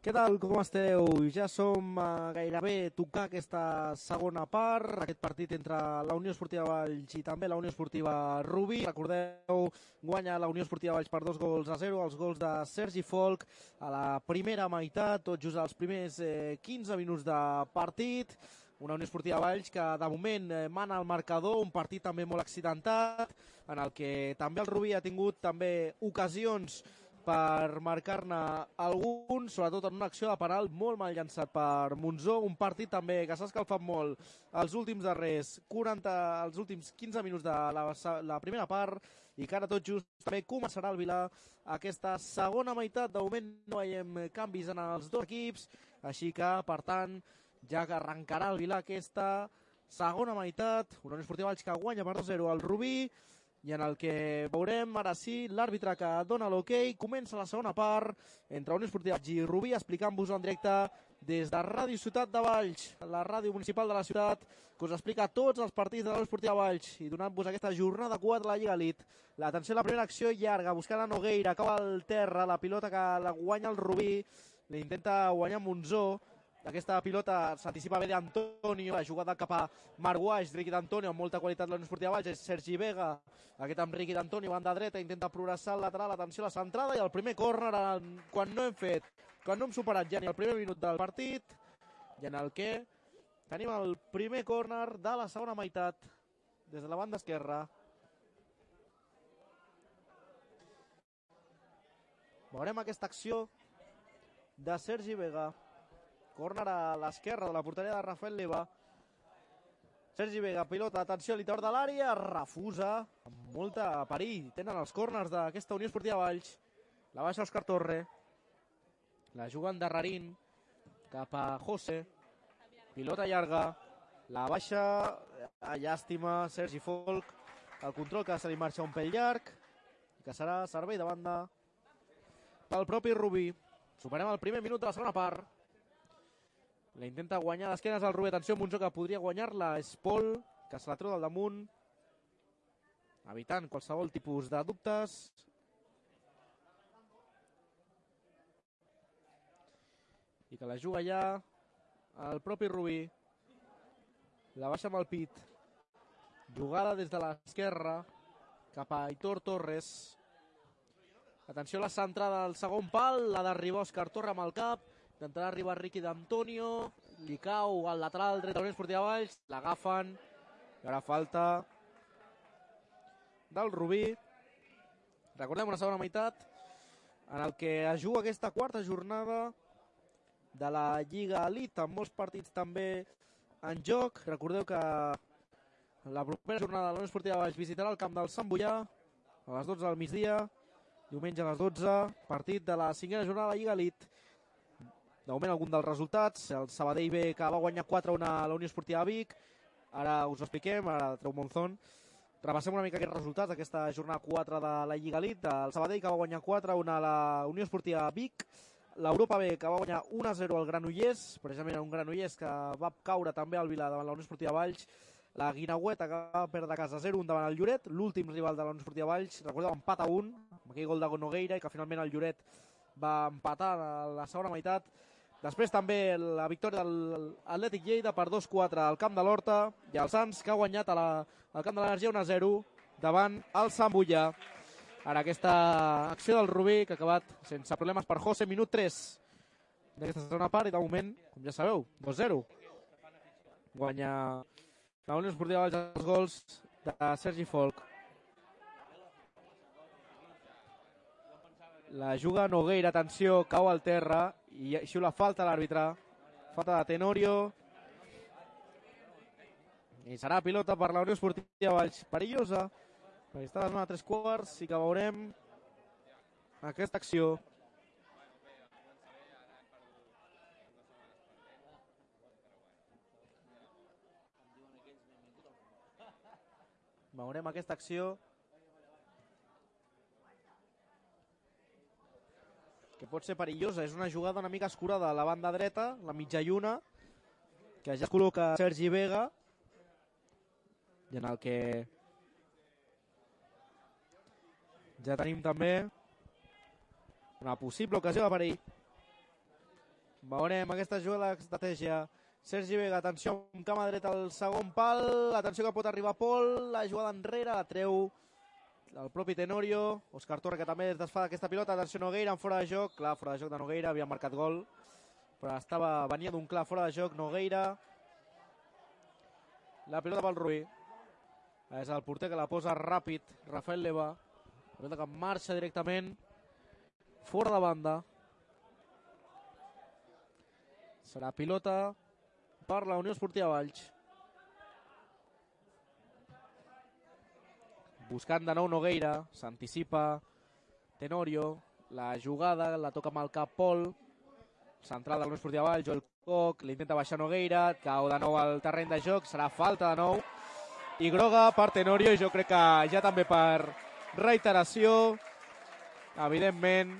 Què tal, com esteu? Ja som a gairebé tocar aquesta segona part, aquest partit entre la Unió Esportiva Valls i també la Unió Esportiva Rubí. Recordeu, guanya la Unió Esportiva Valls per dos gols a zero, els gols de Sergi Folk a la primera meitat, tot just als primers eh, quinze minuts de partit. Una Unió Esportiva Valls que de moment eh, mana el marcador, un partit també molt accidentat, en el que també el Rubí ha tingut també ocasions per marcar-ne algun, sobretot en una acció de penal molt mal llançat per Monzó, un partit també que s'ha escalfat molt els últims darrers quaranta, els últims quinze minuts de la, la primera part, i que ara tot just també començarà el Vilar aquesta segona meitat. De moment no veiem canvis en els dos equips, així que, per tant, ja que arrencarà el Vilar aquesta segona meitat, una Unió Esportiva Valls que guanya per dos zero al Rubí, i en el que veurem ara sí l'àrbitre que dona l'hoquei. Comença la segona part entre Unió Esportiva Valls i Rubí, explicant-vos en directe des de Ràdio Ciutat de Valls, la ràdio municipal de la ciutat, que us explica tots els partits de la Unió Esportiva Valls, i donant-vos aquesta jornada quatre de la Lliga Elite. L'atenció a la primera acció llarga, buscant a Nogueira, cau al terra, la pilota que la guanya el Rubí, l'intenta guanyar Monzó. Aquesta pilota s'anticipa bé d'Antonio, la jugada cap a Marguaix, Riqui d'Antonio, amb molta qualitat la Unió Esportiva Valls, és Sergi Vega, aquest amb Riqui d'Antonio, banda dreta, intenta progressar al lateral, atenció a la centrada, i el primer córner, quan no hem fet, quan no hem superat ja ni el primer minut del partit, i en el que tenim el primer córner de la segona meitat, des de la banda esquerra. Veurem aquesta acció de Sergi Vega. Córner a l'esquerra de la porteria de Rafael Leva. Sergi Vega, pilota, atenció a l'interior de l'àrea, refusa, amb molta perill. Tenen els córners d'aquesta Unió Esportiva Valls. La baixa Òscar Torre. La juguen de Rarín cap a José. Pilota llarga. La baixa a llàstima Sergi Folk. El control que se li marxa un pèl llarg, que serà servei de banda pel propi Rubí. Superem el primer minut de la segona part. La intenta guanyar d'esquenes al Rubí. Atenció, Monzó que podria guanyar-la. És Pol, que se la treu del damunt, evitant qualsevol tipus de dubtes. I que la juga ja el propi Rubí. La baixa amb el pit. Jugada des de l'esquerra cap a Aitor Torres. Atenció a la centrada del segon pal. La d'arribar Òscar Torre amb el cap. Intentarà arribar Riqui d'Antonio, li cau al lateral dret de la Unió Esportiva Valls, l'agafen, i ara falta del Rubí. Recordem una segona meitat en el que es juga aquesta quarta jornada de la Lliga Elite, amb molts partits també en joc. Recordeu que la propera jornada de la Unió Esportiva Valls visitarà el camp del Sant Boià a les dotze del migdia, diumenge a les dotze, partit de la cinquena jornada de la Lliga Elite. De moment algun dels resultats, el Sabadell B que va guanyar quatre a una a la Unió Esportiva Vic, ara us ho expliquem, ara treu Monzón. Repassem una mica aquests resultats d'aquesta jornada quatre de la Lliga Elite. El Sabadell que va guanyar quatre a una a la Unió Esportiva Vic, l'Europa B que va guanyar un a zero al Granollers, precisament un Granollers que va caure també al Vila davant la Unió Esportiva Valls, la Guinaueta que va perdre a casa zero a un davant el Lloret, l'últim rival de la Unió Esportiva Valls, recordeu, empat a un, amb aquell gol de Nogueira, i que finalment el Lloret va empatar a la segona meitat. Després també la victòria de l'Atlètic Lleida per dos quatre al camp de l'Horta, i el Sants que ha guanyat a la, al camp de l'Energia un a zero davant el Sant Boià. Ara aquesta acció del Rubí que ha acabat sense problemes per José, minut tres d'aquesta segona part, i de moment, com ja sabeu, dos zero. Guanya la Unió Esportiva Valls els gols de Sergi Folk. La juga Nogueira, atenció, cau al terra, i així la falta l'àrbitre. Falta de Tenorio. I serà pilota per la Unió Esportiva Valls. Perillosa, perquè està a la zona de tres quarts, i que veurem aquesta acció. Veurem aquesta acció. Que pot ser perillosa. És una jugada una mica escurada a la banda dreta, la mitja lluna, que ja es col·loca Sergi Vega, i en el que ja tenim també una possible ocasió de perill. Veurem aquesta jugada d'estratègia. Sergi Vega, atenció amb cama dreta al segon pal, atenció que pot arribar Pol, la jugada enrere, la treu el propi Tenorio, Òscar Torre que també es desfà d'aquesta pilota, atenció Nogueira en fora de joc, clar, fora de joc de Nogueira, havia marcat gol, però estava, venia d'un clar fora de joc Nogueira, la pilota pel Rubí, és el porter que la posa ràpid, Rafael Leva, la pilota que marxa directament, fora de banda, serà pilota per la Unió Esportiva Valls. Buscant de nou Nogueira, s'anticipa Tenorio, la jugada, la toca amb el cap Pol, central de la Unió Esportiva Valls, Joel Coc, l'intenta baixar Nogueira, cau de nou al terreny de joc, serà falta de nou, i groga per Tenorio, i jo crec que ja també per reiteració, evidentment,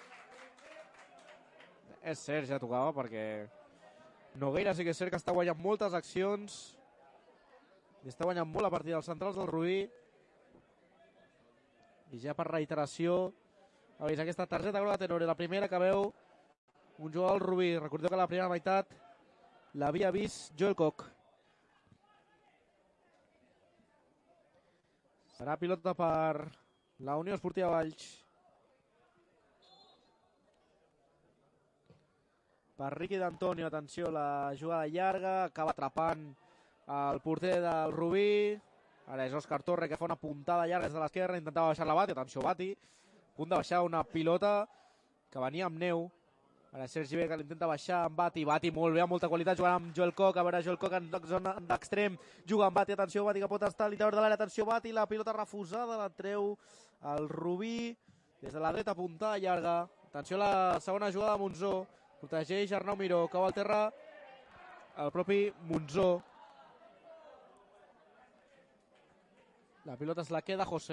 és cert, ja tocava, perquè Nogueira sí que és cert que està guanyant moltes accions i està guanyant molt a partir dels centrals del Rubí, i ja per reiteració ha vist aquesta targeta groga de Tenorio, la primera que veu un jugador del Rubí. Recordeu que la primera meitat l'havia vist Joel Coc. Serà pilota per la Unió Esportiva Valls. Per Riqui d'Antonio, atenció, la jugada llarga, acaba atrapant el porter del Rubí, ara és Òscar Torre que fa una puntada llarga des de l'esquerra, intentava baixar la Bati, atenció Bati, a punt de baixar una pilota que venia amb neu, ara Sergi Vega l'intenta baixar amb Bati, Bati molt bé, amb molta qualitat, jugant amb Joel Coc, a veure Joel Coc en zona d'extrem, juga amb Bati, atenció Bati que pot estar a l'interior de l'àrea, atenció Bati, la pilota refusada, la treu el Rubí, des de la dreta puntada llarga, atenció a la segona jugada de Monzó, protegeix Arnau Miró, cau al terra el propi Monzó. La pilota es la queda José.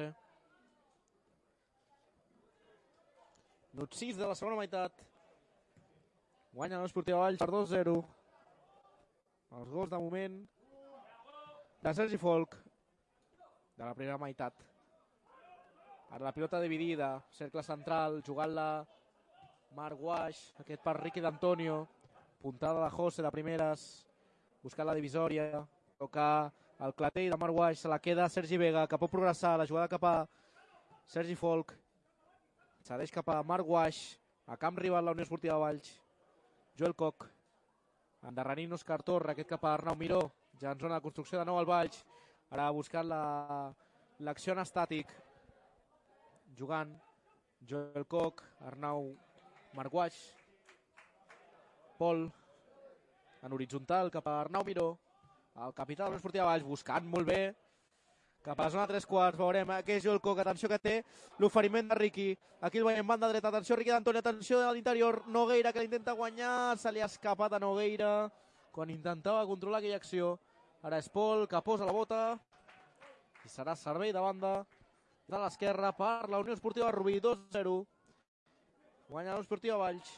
Minut sis de la segona meitat. Guanya l'Esportiva Valls per dos zero. Els gols de moment de Sergi Folk de la primera meitat. Ara la pilota dividida, cercle central, jugant-la Marc Guaix, aquest per Riqui d'Antonio, puntada de José de primeres, buscant la divisòria, toca el clatell de Marc Guaix, se la queda Sergi Vega, que pot progressar, la jugada cap a Sergi Folk, cedeix cap a Marc Guaix, a camp rival la Unió Esportiva Valls, Joel Coc, endarrerint Òscar Torre, aquest cap a Arnau Miró, ja en zona de construcció de nou al Valls, ara buscant l'acció en estàtic, jugant Joel Coc, Arnau Marc Guaix, Pol, en horitzontal cap a Arnau Miró, el capità de l'Esportiva Valls buscant molt bé, cap a la zona tres quarts, veurem que és Joel Coc, atenció que té l'oferiment de Riqui, aquí el veiem banda dreta, atenció Riqui d'Antonio, atenció de l'interior, Nogueira que l'intenta guanyar, se li ha escapat a Nogueira, quan intentava controlar aquella acció, ara és Pol que posa la bota, i serà servei de banda de l'esquerra per la Unió Esportiva Rubí, dos zero. Guanya l'Esportiva Valls.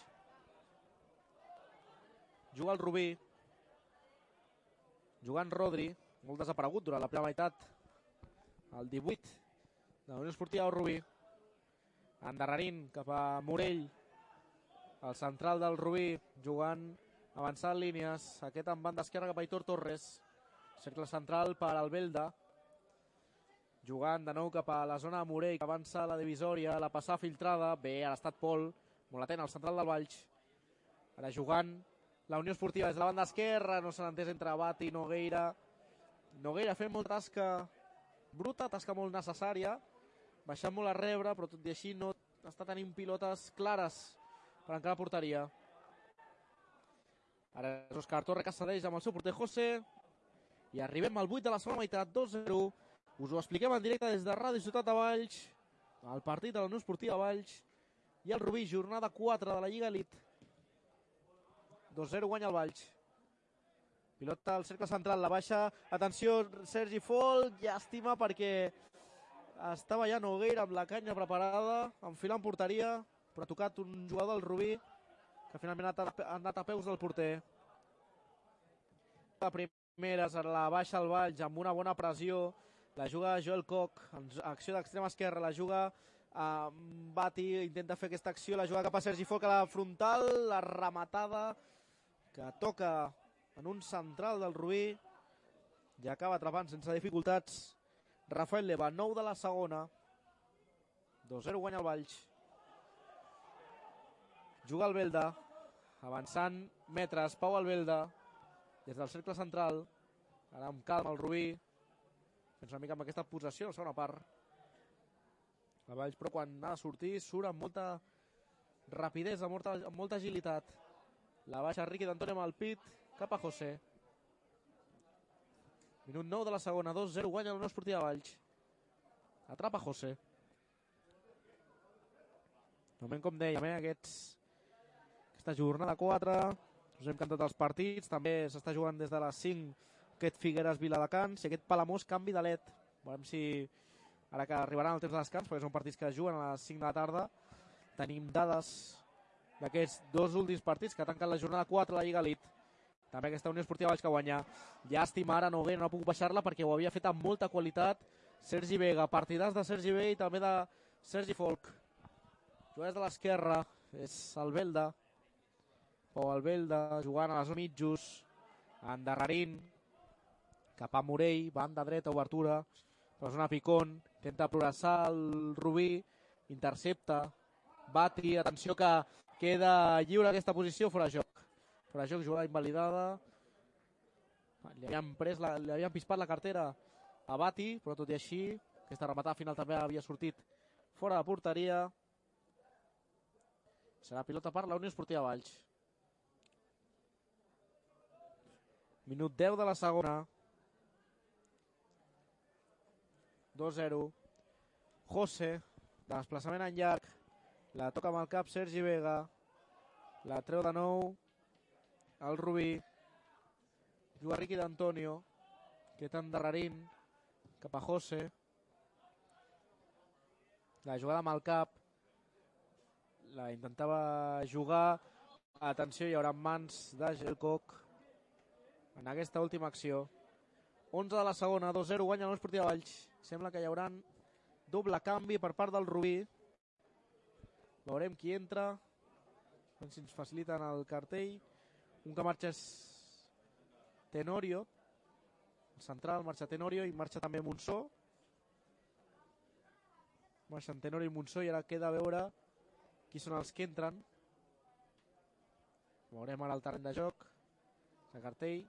Juga el Rubí. Jugant Rodri. Molt desaparegut durant la primera meitat. El divuit de la Unió Esportiva Rubí. Endarrerint cap a Morell. El central del Rubí. Jugant, avançant línies. Aquest en banda esquerra cap a Aitor Torres. Cercle central per Albelda. Jugant de nou cap a la zona de Morell, que avança la divisòria, la passada filtrada, bé, ara ha estat Pol, molt atent al central del Valls. Ara jugant la Unió Esportiva des de la banda esquerra, no s'ha entès entre Bati i Nogueira. Nogueira fent molta tasca bruta, tasca molt necessària, baixant molt a rebre, però tot i així no està tenint pilotes clares per encara porteria. Ara és Òscar Torre que cedeix amb el seu porter José, i arribem al vuit de la segona meitat, dos zero. Us ho expliquem en directe des de Ràdio Ciutat de Valls, el partit de la Unió Esportiva Valls i el Rubí, jornada quatre de la Lliga Elite. dos zero guanya el Valls. Pilota al cercle central, la baixa, atenció Sergi Folk, llàstima perquè estava ja Nogueira amb la canya preparada, enfilant porteria, però ha tocat un jugador del Rubí que finalment ha anat a peus del porter. La primera se la baixa el Valls amb una bona pressió. La juga Joel Coc, en acció d'extrema esquerra, la juga Uh, Bati intenta fer aquesta acció, la jugada cap a Sergi Folk a la frontal, la rematada que toca en un central del Rubí i acaba atrapant sense dificultats Rafael Leva. Nou de la segona, dos zero guanya el Valls. Juga el Belda, avançant metres, Pau Albelda des del cercle central, ara amb calma el Rubí, fent una mica amb aquesta possessió a la segona part. El Valls, però, quan ha de sortir, surt amb molta rapidesa, amb molta, amb molta agilitat. La baixa Riqui d'Antonio amb el pit, cap a José. Minut nou de la segona, dos zero, guanya la Unió Esportiva Valls. Atrapa José. De moment, com dèiem, eh, aquests, aquesta jornada quatre, us hem cantat els partits, també s'està jugant des de les cinc aquest Figueres Viladecans i aquest Palamós canvi de led. Veurem si ara que arribaran el temps de descans, perquè són partits que es juguen a les cinc de la tarda, tenim dades d'aquests dos últims partits que tanquen la jornada quatre de la Lliga Elite. També aquesta Unió Esportiva Valls que guanya. Llàstima ara Noguer, no puc baixar-la perquè ho havia fet amb molta qualitat Sergi Vega, partidars de Sergi Vega i també de Sergi Folk. Jugades de l'esquerra, és el Belda, Pau Albelda jugant a les mitjos, endarrerint cap a Morell, banda dreta, obertura per la zona Picón, intenta progressar el Rubí, intercepta Bati, atenció que queda lliure aquesta posició, fora de joc fora de joc, jugada invalidada. Li havien, pres la, li havien pispat la cartera a Bati, però tot i així aquesta rematada final també havia sortit fora de porteria. Serà pilota per la Unió Esportiva Valls. Minut deu de la segona, dos zero. José, desplaçament en llarg, la toca amb el cap Sergi Vega, la treu de nou el Rubí, juga Riqui d'Antonio, que està endarrerint cap a José, la jugada amb el cap, la intentava jugar, atenció, hi haurà mans de Gelcock en aquesta última acció. onze de la segona, dos zero, guanya l'Unió Esportiva Valls. Sembla que hi haurà doble canvi per part del Rubí. Veurem qui entra, si ens faciliten el cartell. Un que marxa és Tenorio, el central, marxa Tenorio i marxa també Monsó. Marxen Tenorio i Monsó i ara queda a veure qui són els que entren. Veurem ara el terreny de joc, el cartell.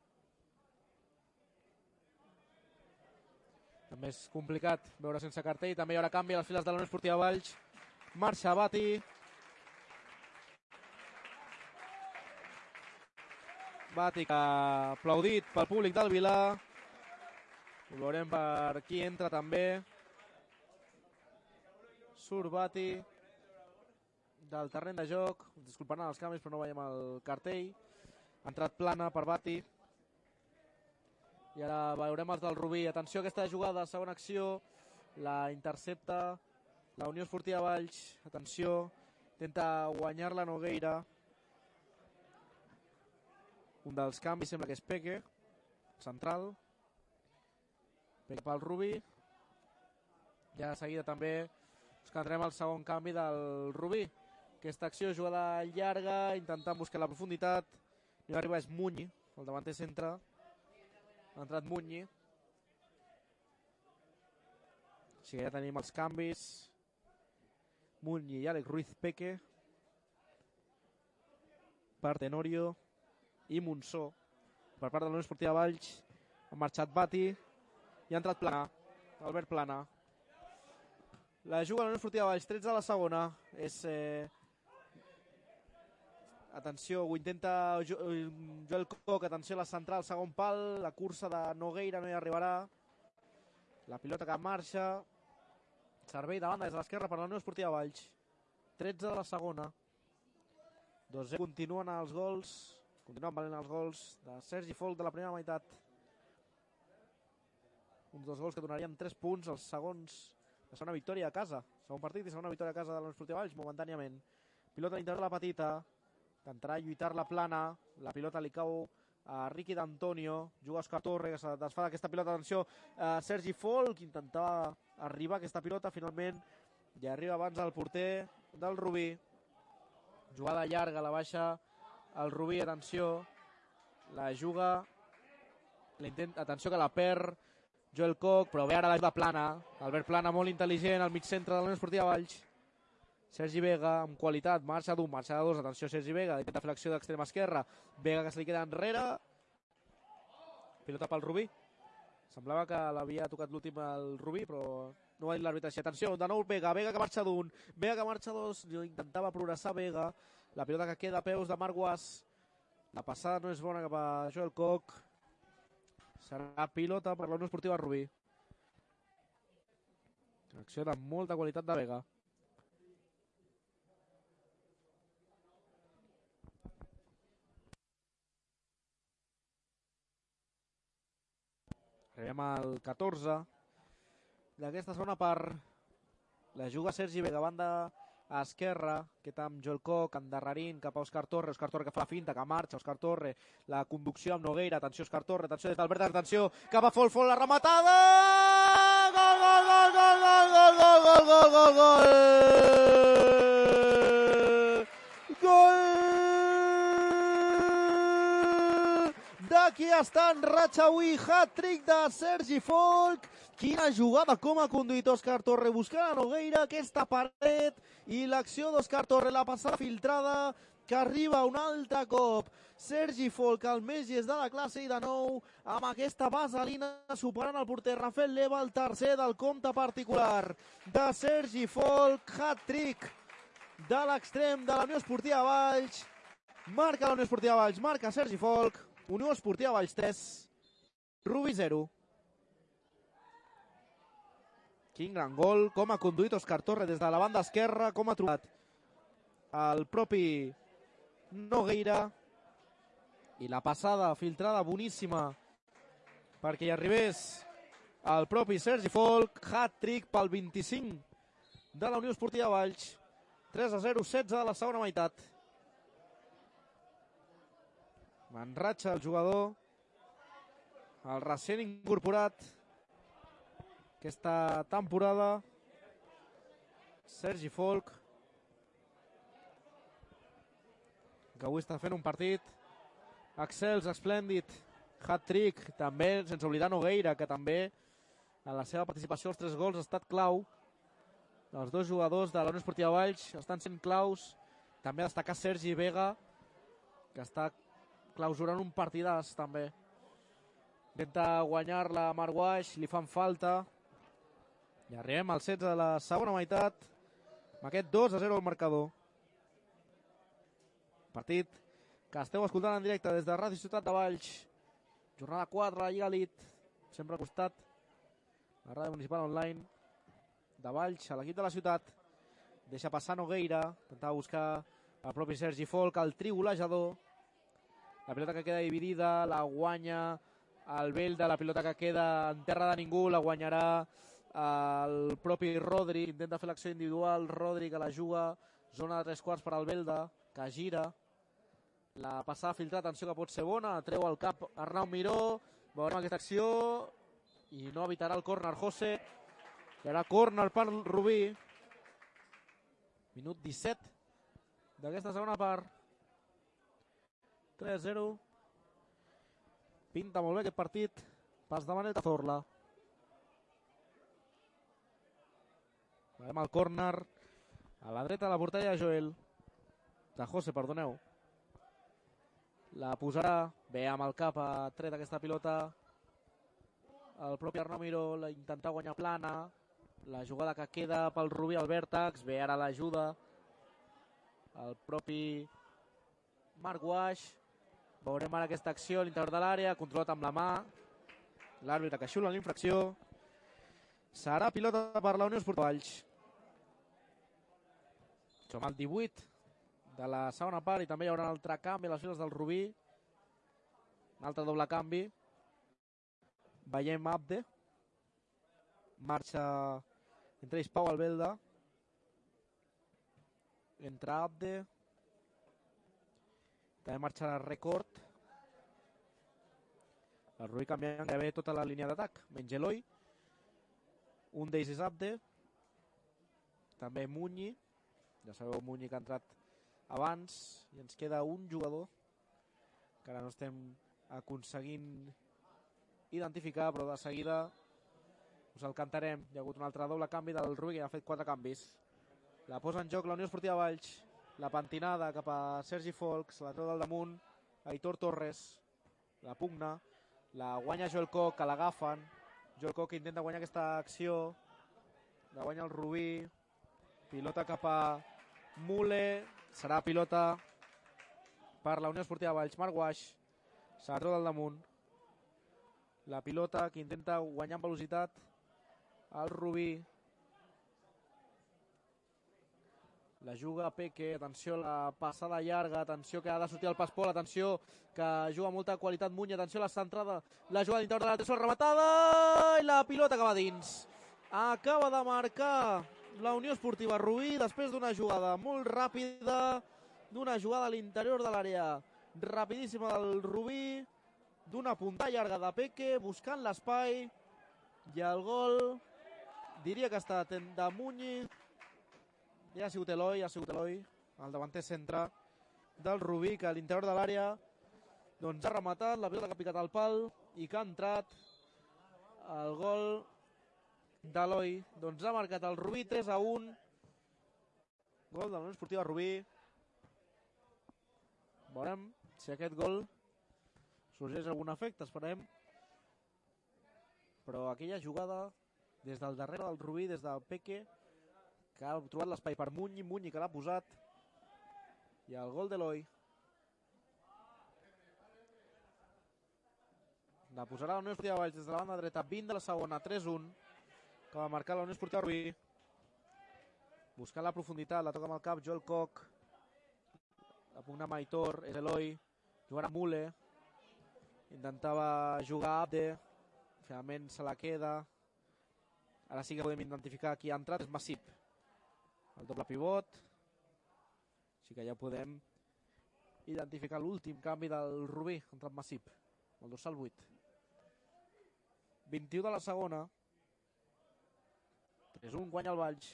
També és complicat veure sense cartell. També hi haurà canvi a les files de la Unió Esportiva Valls. Marxa Bati. Bati que aplaudit pel públic del Vilà. Ho veurem per qui entra també. Surt Bati del terreny de joc. Disculparan els canvis però no veiem el cartell. Ha entrat Plana per Bati. I ara veurem els del Rubí. Atenció a aquesta jugada, segona acció. La intercepta la Unió Esportiva Valls. Atenció, intenta guanyar-la Nogueira. Un dels canvis sembla que és Peque, central. Peque pel Rubí. Ja de seguida també ens quedarem el segon canvi del Rubí. Aquesta acció, jugada llarga, intentant buscar la profunditat. No arriba, és Muny, el davanter centre. Ha entrat Muñi. Així que ja tenim els canvis. Muñi i Àlex Ruiz Peque. Per Tenorio i Monsó. Per part de la Unió Esportiva Valls ha marxat Bati i ha entrat Plana. Albert Plana. La juga la Unió Esportiva Valls, tretze de la segona. És... Eh... Atenció, ho intenta Joel Coc, atenció a la central, segon pal, la cursa de Nogueira no hi arribarà. La pilota que marxa. Servei de banda des de l'esquerra per la Unió Esportiva Valls. tretze de la segona. dos zero. Continuen els gols, continuen valent els gols de Sergi Folk de la primera meitat. Uns dos gols que donarien tres punts als segons, la segona victòria a casa. Segon partit i segona victòria a casa de la Unió Esportiva Valls, momentàniament. Pilota a l'interior de la petita. Intentarà lluitar la Plana, la pilota li cau a Riqui d'Antonio, juga Òscar Torre, que se desfà d'aquesta pilota, atenció, a Sergi Folk, intentava arribar a aquesta pilota, finalment i arriba abans el porter del Rubí. Jugada llarga, la baixa el Rubí, atenció, la juga, atenció que la perd Joel Koch, però ve ara l'ajuda Plana, Albert Plana molt intel·ligent al mig centre de la Unió Esportiva Valls. Sergi Vega amb qualitat, marxa d'un, marxa de dos, atenció Sergi Vega, intenta fer l'acció d'extrema esquerra, Vega que se li queda enrere, pilota pel Rubí, semblava que l'havia tocat l'últim el Rubí, però no ha dit l'àrbitre així. Atenció, de nou Vega, Vega que marxa d'un, Vega que marxa dos, intentava progressar Vega, la pilota que queda a peus de Marc Guas, la passada no és bona cap a Joel Koch, serà pilota per la Unió Esportiva Rubí. Acció de molta qualitat de Vega. Arribem al catorze d'aquesta segona part. La juga Sergi Vega, banda a esquerra, que amb Joel Koch, endarrerint cap a Òscar Torre, Òscar Torre que fa la finta, que marxa, Òscar Torre, la conducció amb Nogueira, atenció Òscar Torre, atenció des d'Albert, atenció, cap a Fol, Fol, la rematada! Gol, gol, gol, gol, gol, gol, gol, gol, gol, gol, gol! Gol! D'aquí està en ratxa avui, hat-trick de Sergi Folk. Quina jugada, com ha conduït Òscar Torre buscant a Nogueira, aquesta paret i l'acció d'Òscar Torre, la passada filtrada que arriba un altre cop. Sergi Folk, el més llest de la classe, i de nou amb aquesta vaselina superant el porter Rafael Leva, el tercer del compte particular de Sergi Folk. Hat-trick de l'extrem de la Unió Esportiva Valls. Marca la Unió Esportiva Valls, marca Sergi Folk. Unió Esportiva Valls tres, Rubí zero. Quin gran gol, com ha conduït Òscar Torre des de la banda esquerra, com ha trobat el propi Nogueira, i la passada filtrada boníssima perquè hi arribés el propi Sergi Folk. Hat-trick pel vint-i-cinc de la Unió Esportiva Valls, tres a zero, setze de la segona meitat. Manratxa el jugador, el recent incorporat aquesta temporada, Sergi Folk, que avui està fent un partit excels, esplèndid, hat-trick, també sense oblidar Nogueira, que també en la seva participació als tres gols ha estat clau. Els dos jugadors de la Unió Esportiva Valls estan sent claus. També a destacar Sergi Vega, que està clausurant un partidàs també. Intenta guanyar-la a Marc Guaix, li fan falta. I arribem al setze de la segona meitat, amb aquest dos a zero al marcador. Partit que esteu escoltant en directe des de Ràdio Ciutat de Valls. Jornada quatre, la Lliga Elite, sempre al costat. La Ràdio Municipal Online de Valls, a l'equip de la ciutat. Deixa passar Nogueira, intentava buscar el propi Sergi Folk, el triolejador. La pilota que queda dividida, la guanya el vell de la pilota que queda en terra de ningú, la guanyarà el propi Rodri, intenta fer l'acció individual, Rodri que la juga, zona de tres quarts per al Belda, que gira, la passada filtrada, atenció que pot ser bona, treu al cap Arnau Miró, veurem aquesta acció i no evitarà el córner José, hi haurà córner per Rubí. Minut disset d'aquesta segona part, tres a zero, pinta molt bé aquest partit, pas de Manel Cazorla. Veurem el córner a la dreta de la portella de Joel, de José, perdoneu. La posarà bé amb el cap, a tret aquesta pilota el propi Arnau Miró, la intenta guanyar plana, la jugada que queda pel Rubí al vèrtex, bé ara l'ajuda el propi Marc Guaix. Veurem ara aquesta acció a l'interior de l'àrea, controlat amb la mà, l'àrbitre que xiula l'infracció. Serà pilota per la Unió Esportiva Valls. Som al divuit de la segona part i també hi haurà un altre canvi a les files del Rubí. Un altre doble canvi. Veiem Abde. Marxa entre ells Pau Albelda. Entra Abde. També marxa la Record. El Rubí canviant gairebé tota la línia d'atac. Menys Eloi. Un d'ells és Abde. també Munyi. Ja sabeu, Munyi que ha entrat abans, i ens queda un jugador que ara no estem aconseguint identificar, però de seguida us el cantarem. Hi ha hagut un altre doble canvi del Rubí, que ha fet quatre canvis. La posa en joc la Unió Esportiva Valls, la pentinada cap a Sergi Folcs, la treu del damunt Aitor Torres, la pugna, la guanya Joel Koch, que l'agafen. Joel Koch intenta guanyar aquesta acció, la guanya el Rubí, pilota cap a Mule, serà pilota per la Unió Esportiva Valls. Marc Guaix se la treu del damunt, la pilota que intenta guanyar en velocitat el Rubí, la juga Peque, atenció la passada llarga, atenció que ha de sortir el Paspol, atenció que juga molta qualitat Muny, atenció a la centrada, la jugada d'interior de la tercera rematada i la pilota acaba dins. Acaba de marcar la Unió Esportiva Rubí després d'una jugada molt ràpida, d'una jugada a l'interior de l'àrea rapidíssima del Rubí, d'una punta llarga de Peque buscant l'espai, i el gol diria que ha estat de Munyi. Ja ha sigut Eloi, ha sigut Eloi, el davanter centre del Rubí, que a l'interior de l'àrea doncs ha rematat, la pilota que ha picat al pal i que ha entrat el gol d'Eloi. Doncs ha marcat el Rubí tres a un, gol de la Unió Esportiva Rubí. Veurem si aquest gol sorgeix algun efecte, esperem. Però aquella jugada des del darrere del Rubí, des de Peque, que ha trobat l'espai per Munyi, Munyi que l'ha posat, i el gol d'Eloi. La posarà la Unió Esportiva Valls des de la banda dreta, vint de la segona, tres un, que va marcar la Unió Esportiva Rubí. Buscant la profunditat, la toca amb el cap Joel Koch, la pugna amb Aitor, és Eloi, jugant a Mule, intentava jugar Abde, finalment se la queda. Ara sí que podem identificar qui ha entrat, és Massip, el doble pivot. Així que ja podem identificar l'últim canvi del Rubí, ha entrat Massip, el dorsal vuit. vint-i-u de la segona, tres un, guanya el Valls.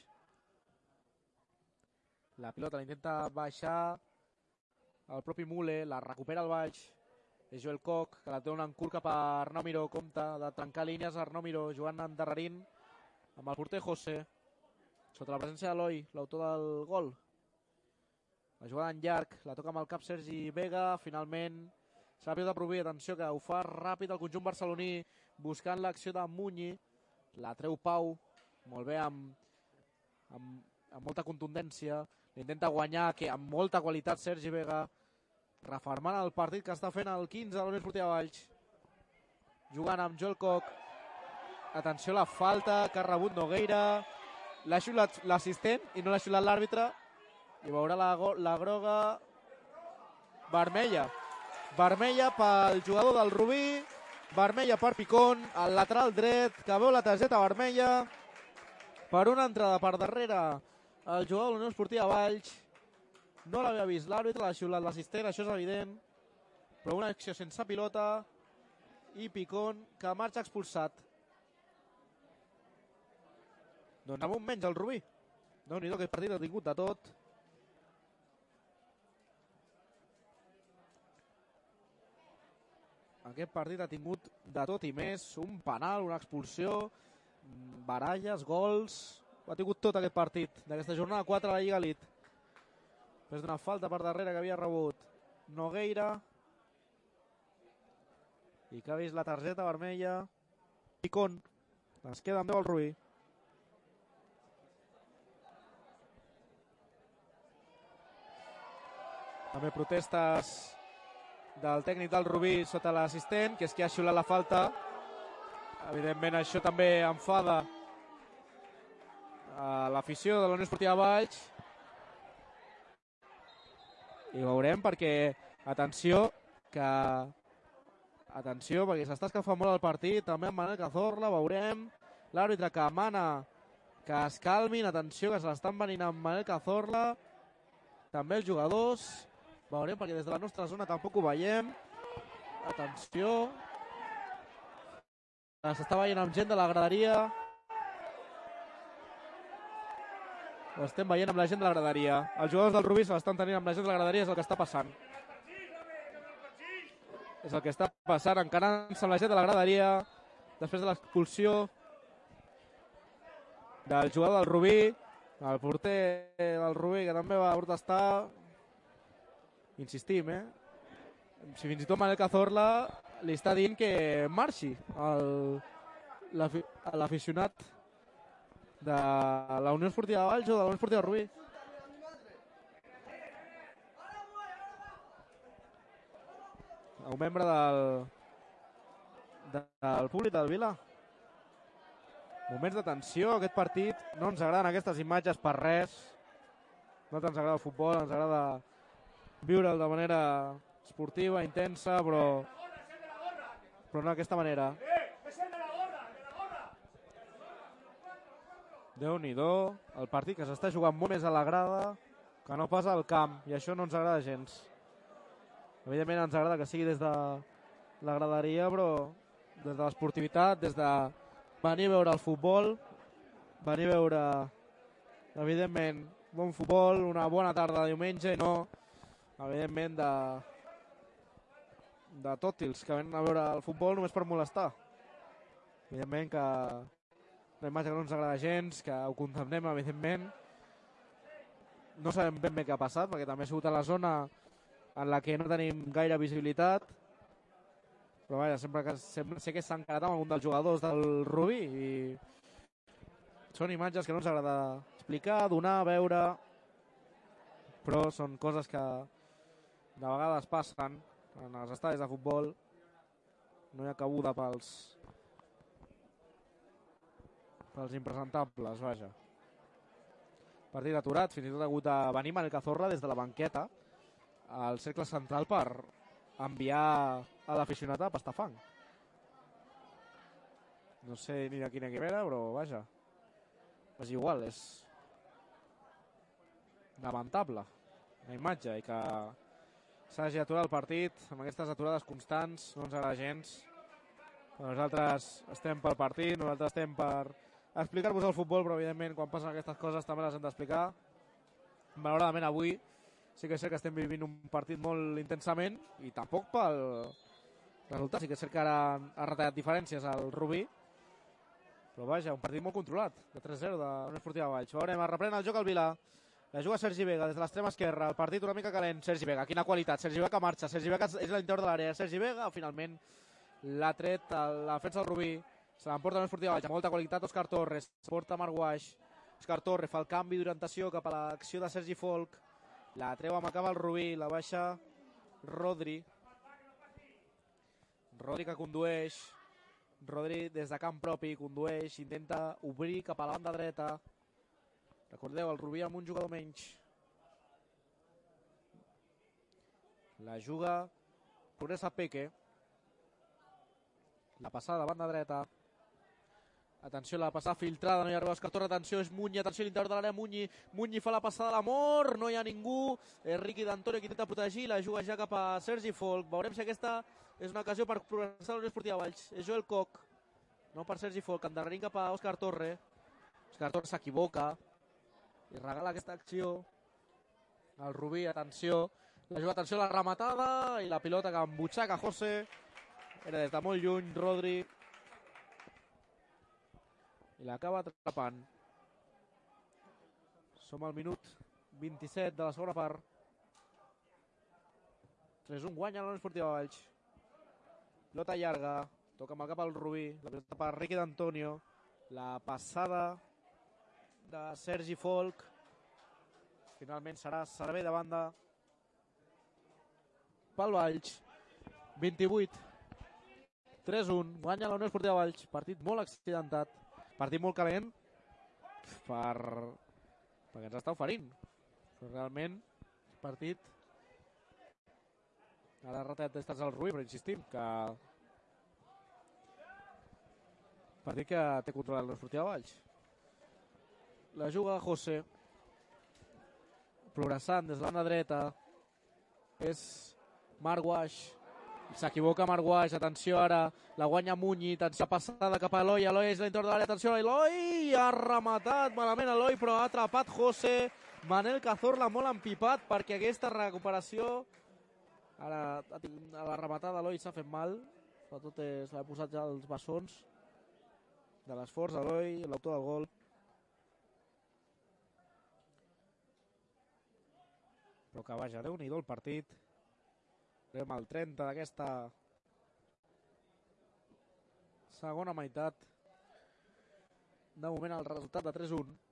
La pilota la intenta baixar el propi Mule, la recupera el Valls, és Joel Koch, que la té en curt cap a Arnau Miró, compta de trencar línies Arnau Miró, jugant endarrerint amb el porter José, sota la presència d'Eloi, l'autor del gol. La jugada en llarg, la toca amb el cap Sergi Vega, finalment s'ha pilota Rubí, atenció que ho fa ràpid el conjunt barceloní, buscant l'acció de Munyi, la treu Pau, molt bé, amb, amb, amb molta contundència, l'intenta guanyar, que amb molta qualitat Sergi Vega, refermant el partit que està fent el quinze de la Unió Esportiva Valls, jugant amb Joel Koch. Atenció a la falta que ha rebut Nogueira, l'ha xulat l'assistent i no l'ha xulat l'àrbitre, i veurà la, la groga vermella. Vermella pel jugador del Rubí, vermella per Picón, el lateral dret, que veu la targeta vermella per una entrada per darrere el jugador de la Unió Esportiva Valls. No l'havia vist l'àrbitre, l'ha xulat l'assistent, això és evident, però una acció sense pilota i Picón que marxa expulsat. Doncs amb un menys el Rubí. Déu-n'hi-do, aquest partit ha tingut de tot. Aquest partit ha tingut de tot i més. Un penal, una expulsió, baralles, gols. Ho ha tingut tot aquest partit d'aquesta jornada quatre a la Lliga Elite. Després d'una falta per darrere que havia rebut Nogueira i que ha vist la targeta vermella. Picón. Es queda amb deu el Rubí. També protestes del tècnic del Rubí sota l'assistent, que és qui ha xiulat la falta. Evidentment això també enfada a l'afició de la Unió Esportiva Valls. I veurem perquè, atenció, que atenció, perquè s'està escalfant molt el partit, també amb Manel Cazorla, veurem l'àrbitre que mana que es calmin, atenció, que se l'estan venint amb Manel Cazorla, també els jugadors. Veurem, perquè des de la nostra zona tampoc ho veiem. Atenció. S'està veient amb gent de la graderia. Ho estem veient amb la gent de la graderia. Els jugadors del Rubí se l'estan tenint amb la gent de la graderia, és el que està passant. És el que està passant, encarant-se amb la gent de la graderia, després de l'expulsió del jugador del Rubí, el porter del Rubí, que també va protestar. Insistim, eh? Si fins i tot Manel Cazorla li està dient que marxi l'aficionat de la Unió Esportiva Valls o de la Unió Esportiva Rubí. Un membre del del públic del Vila. Moments de tensió, aquest partit. No ens agraden aquestes imatges per res. No ens agrada el futbol, ens agrada viure'l de manera esportiva, intensa, però però no d'aquesta manera. Déu-n'hi-do, el partit que s'està jugant molt més a la grada que no pas al camp, i això no ens agrada gens. Evidentment ens agrada que sigui des de la graderia, però des de l'esportivitat, des de venir a veure el futbol, venir a veure, evidentment, bon futbol, una bona tarda de diumenge, i no, evidentment, de, de tòtils que venen a veure el futbol només per molestar. Evidentment que una imatge que no ens agrada gens, que ho condemnem, evidentment. No sabem ben bé què ha passat, perquè també ha sigut a la zona en la que no tenim gaire visibilitat. Però vaja, sempre que sembla ser que s'ha encarat amb algun dels jugadors del Rubí, i són imatges que no ens agrada explicar, donar, veure, però són coses que de vegades passen en els estadis de futbol. No hi ha cabuda pels pels impresentables, vaja. Partit aturat, fins i tot ha hagut de venir Manel Cazorla des de la banqueta al cercle central per enviar a l'aficionat a pastar fang. No sé ni de quina equip era, però vaja, és igual, és lamentable la imatge, i que s'hagi aturat el partit amb aquestes aturades constants no ens agrada gens. Però nosaltres estem pel partit, nosaltres estem per explicar-vos el futbol, però evidentment quan passen aquestes coses també les hem d'explicar. Malauradament avui sí que és cert que estem vivint un partit molt intensament, i tampoc pel resultat. Sí que és cert que ara ha retallat diferències al Rubí, però vaja, un partit molt controlat, de tres zero de la Unió Esportiva Valls. Veurem, es reprèn el joc al Vila, la juga Sergi Vega des de l'extrema esquerra, el partit una mica calent. Sergi Vega, quina qualitat, Sergi Vega que marxa, Sergi Vega és a l'interior de l'àrea, Sergi Vega finalment l'ha tret a la defensa del Rubí, se l'emporta la Unió Esportiva Valls, amb molta qualitat Òscar Torres, porta Marc Guaix, Òscar Torres fa el canvi d'orientació cap a l'acció de Sergi Folk, la treu amb el cap al Rubí, la baixa Rodri, Rodri que condueix, Rodri des de camp propi condueix, intenta obrir cap a la banda dreta. Recordeu, el Rubí amb un jugador menys. La juga Progressa Peque, la passada de banda dreta. Atenció, la passada filtrada, no hi arriba Òscar Torres, atenció, és Munyi, atenció a l'interior de l'àrea, Munyi, Munyi fa la passada a l'amor, no hi ha ningú, és Riqui d'Antonio que intenta protegir, la juga ja cap a Sergi Folk. Veurem si aquesta és una ocasió per progressar la Unió Esportiva Valls. És Joel Koch, no per Sergi Folk, endarrerint cap a Òscar Torres. Òscar Torres s'equivoca i regala aquesta acció al Rubí, atenció, la juga, atenció a la rematada, i la pilota que embutxaca José, era des de molt lluny, Rodri, i l'acaba atrapant. Som al minut vint-i-set de la segona part. tres un, guanya la Unió Esportiva Valls. Pilota llarga, toca amb el cap al Rubí, la pilota per Riqui d'Antonio, la passada de Sergi Folk, finalment serà servei de banda pel Valls. vint-i-vuit, tres un, guanya la Unió Esportiva Valls. Partit molt accidentat, partit molt calent per perquè ens està oferint, però realment partit ara retallat d'estats al Rubí, però insistim que partit que té controlat la Unió Esportiva Valls. La juga José, progressant des de la banda dreta, és Marc Guaix, S'equivoca Marguaix, atenció ara, la guanya Munyi, atenció passada cap a Eloi, Eloi és l'entorn de l'àrea, atenció a Eloi, ha rematat malament Eloi, però ha atrapat José, Manel Cazorla molt empipat perquè aquesta recuperació, ara a la rematada Eloi s'ha fet mal, sobretot s'ha posat ja els bessons de l'esforç, Eloi, l'autor del gol. Però que vaja, Déu-n'hi-do el partit. Anem al trenta d'aquesta segona meitat. De moment el resultat de tres a un.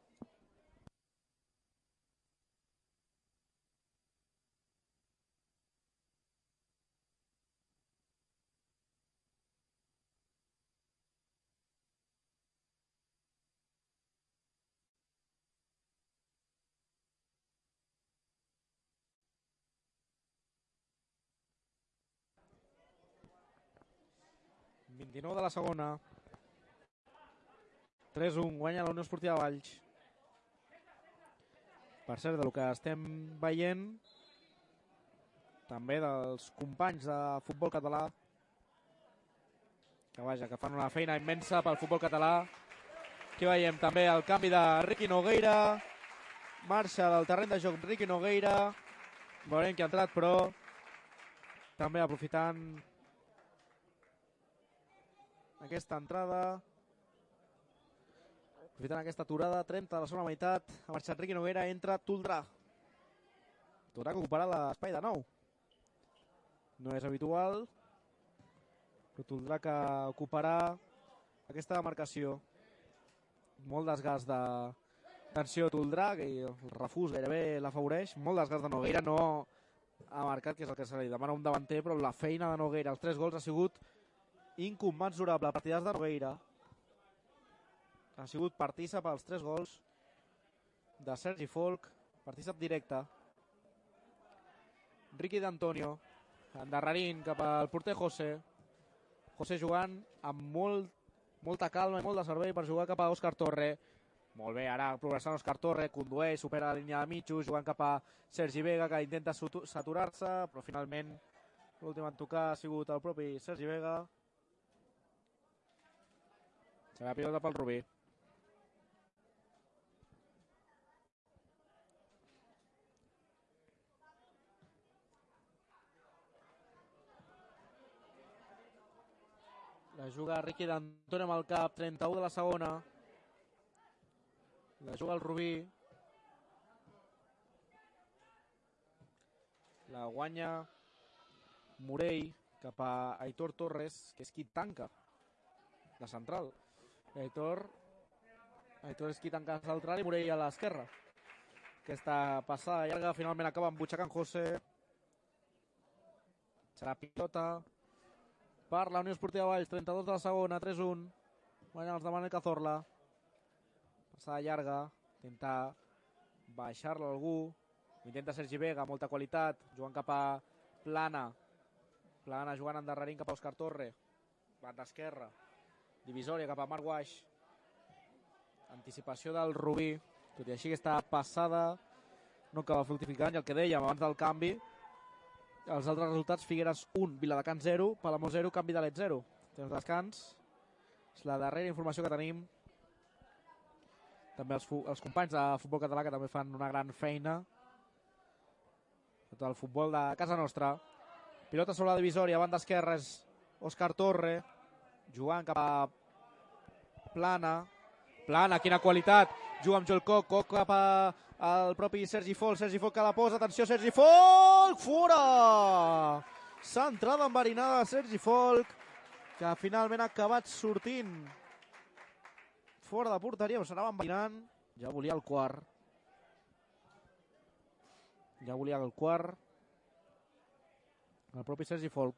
vint-i-nou de la segona. tres a un, guanya la Unió Esportiva Valls. Per cert, del que estem veient també dels companys de futbol català, que vaja, que fan una feina immensa pel futbol català. Aquí veiem també el canvi de Riqui Nogueira, marxa del terreny de joc Riqui Nogueira, veurem que ha entrat, però també aprofitant aquesta entrada, aprofitant aquesta aturada, trenta de la segona meitat, ha marxat Riqui Noguera, entra Toldrà. Toldrà que ocuparà l'espai de nou. No és habitual, però Toldrà que ocuparà aquesta demarcació. Molt desgast de tensió Toldrà, que el refús gairebé l'afavoreix, molt desgast de Nogueira, no ha marcat, que és el que se li demana un davanter, però la feina de Nogueira, els tres gols ha sigut incommensurable. Partidars de Nogueira, ha sigut partícip als tres gols de Sergi Folk, partícip directe. Riqui d'Antonio, endarrerint cap al porter José. José jugant amb molt, molta calma i molt de servei per jugar cap a Òscar Torre. Molt bé, ara progressant Òscar Torre, condueix, supera la línia de mitjos, jugant cap a Sergi Vega, que intenta saturar-se, però finalment l'últim en tocar ha sigut el propi Sergi Vega. Serà la pilota pel Rubí. La juga Riqui d'Antonio amb el cap, trenta-u de la segona. La juga el Rubí. La guanya Morell cap a Aitor Torres, que és qui tanca la central. Aitor, Aitor és qui tanca la central i Morell a l'esquerra. Aquesta passada llarga finalment acaba embutxacant José. Serà pilota per la Unió Esportiva Valls, trenta-dos de la segona, tres a un. Guanya els de Manel Cazorla. Passada llarga, intenta baixar-la algú. Intenta Sergi Vega, molta qualitat, jugant cap a Plana. Plana jugant endarrerint cap a Òscar Torre. Banda esquerra. Divisòria cap a Marc Guaix. Anticipació del Rubí. Tot i així aquesta passada no acaba fructificant, i el que dèiem abans del canvi, els altres resultats: Figueres un, Viladecans zero, Palamós zero, Canvi de Let zero. Temps de descans. És la darrera informació que tenim. També els, els companys de futbol català, que també fan una gran feina. Tot el futbol de casa nostra. Pilota sobre la divisòria, banda esquerra és Òscar Torre, jugant cap a Plana. Plana, quina qualitat. Juga amb Joel Coc, Coc cap al propi Sergi Folk. Sergi Folk que la posa, atenció Sergi Folk, fora! Centrada enverinada de Sergi Folk, que finalment ha acabat sortint fora de porteria, però s'anava enverinant. Ja volia el quart. Ja volia el quart. El propi Sergi Folk.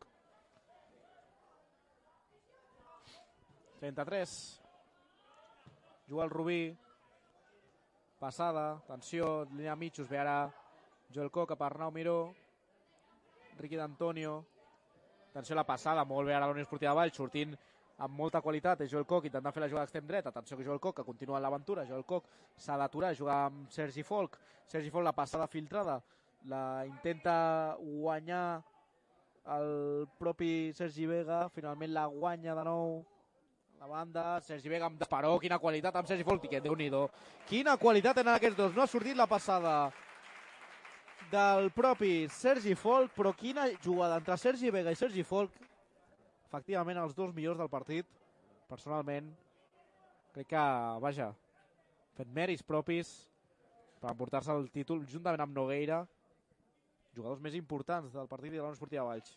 trenta-tres. Juga el Rubí. Passada, atenció, línia mitjos, ve ara Joel Coc cap a Arnau Miró. Riqui d'Antonio. Atenció a la passada, molt bé ara la Unió Esportiva Valls, sortint amb molta qualitat. És Joel Coc intentant fer la jugada d'extrem dret. Atenció que Joel Coc, que continua en l'aventura. Joel Coc s'ha d'aturar, jugar amb Sergi Folk. Sergi Folk, la passada filtrada, la intenta guanyar el propi Sergi Vega, finalment la guanya de nou la banda. Sergi Vega amb desparó, quina qualitat amb Sergi Folk, que Déu-n'hi-do, quina qualitat tenen aquests dos. No ha sortit la passada del propi Sergi Folk, però quina jugada entre Sergi Vega i Sergi Folk. Efectivament, els dos millors del partit. Personalment, crec que, vaja, fet mèrits propis per emportar-se el títol juntament amb Nogueira, jugadors més importants del partit i de la Unió Esportiva Valls.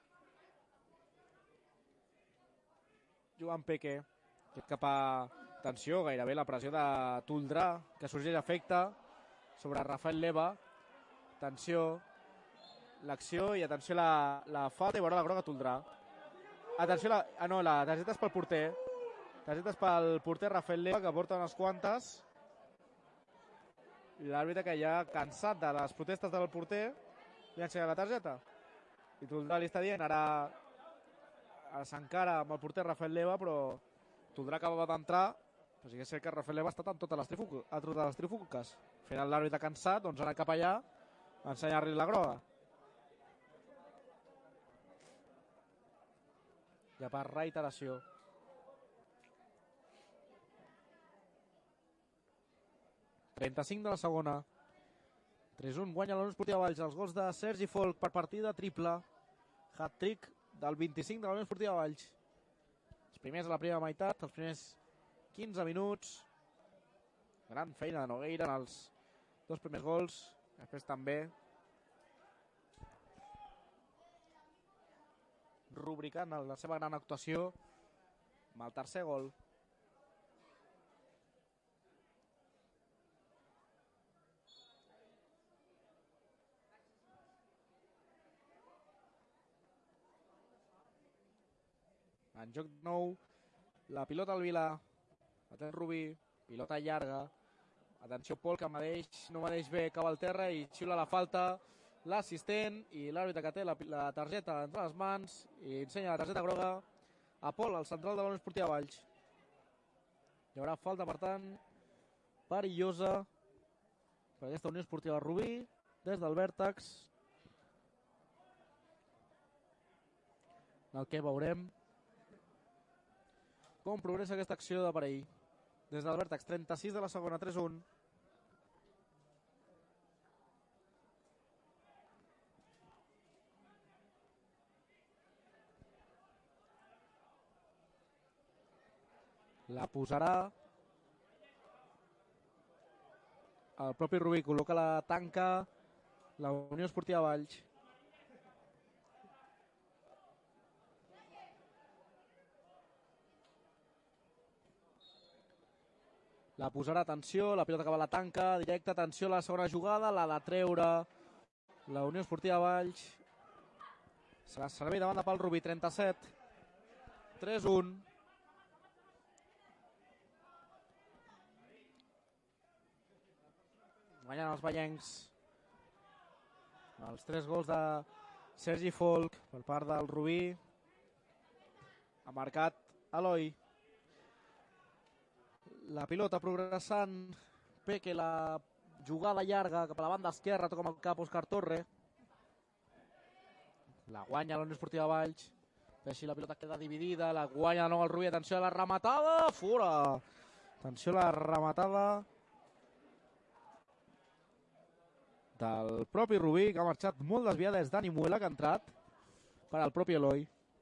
Jugant Peque, cap a tensió, gairebé la pressió de Toldrà, que sorgeix efecte sobre Rafael Leva. Atenció, l'acció i atenció la, la falta i veurà la groga Toldrà. Atenció, la, ah no, la targeta és pel porter. Targeta és pel porter Rafael Leva, que porta unes quantes. L'àrbitre, que ja cansat de les protestes del porter, li ha ensenyat la targeta. I Toldrà li està dient, ara, ara s'encara amb el porter Rafael Leva, però Toldrà acabava d'entrar. Però sí que és cert que Rafael Leva ha estat amb totes les trifulques. A totes les trifulques. Al final l'àrbitre cansat, doncs ha anat cap allà a ensenyar-li la groga. Ja per reiteració. trenta-cinc de la segona. tres un, guanya la Unió Esportiva Valls. Els gols de Sergi Folk per partida triple. Hat-trick del vint-i-cinc de la Unió Esportiva Valls. Els primers a la primera meitat, els primers quinze minuts. Gran feina de Nogueira en els dos primers gols. Després també rubricant la seva gran actuació amb el tercer gol. En joc nou, la pilota al Vilà, atén Rubí, pilota llarga. Atenció Pol, que medeix, no medeix bé, cau al terra i xiula la falta l'assistent i l'àrbitre, que té la, la targeta entre les mans i ensenya la targeta groga a Pol, al central de la Unió Esportiva Valls. Hi haurà falta, per tant, perillosa per aquesta Unió Esportiva Rubí des del vèrtex, en el que veurem com progressa aquesta acció de parell. Des del vèrtex, trenta-sis de la segona, tres un. La posarà el propi Rubí, col·loca la tanca la Unió Esportiva Valls. La posarà, atenció, la pilota que va a la tanca, directa, atenció a la segona jugada, la de treure la Unió Esportiva Valls. Serà servei de banda pel Rubí, trenta-set, tres un. Guanyen els vallencs. Els tres gols de Sergi Folk per part del Rubí. Ha marcat Eloi. La pilota progressant. Peque, la jugada llarga cap a la banda esquerra, toca amb el cap Òscar Torre. La guanya la Unió Esportiva Valls. Així la pilota queda dividida, la guanya de nou el Rubí. Atenció a la rematada, fora. Atenció a la rematada del propi Rubí, que ha marxat molt desviada. És Dani Muela, que ha entrat per al propi Eloi.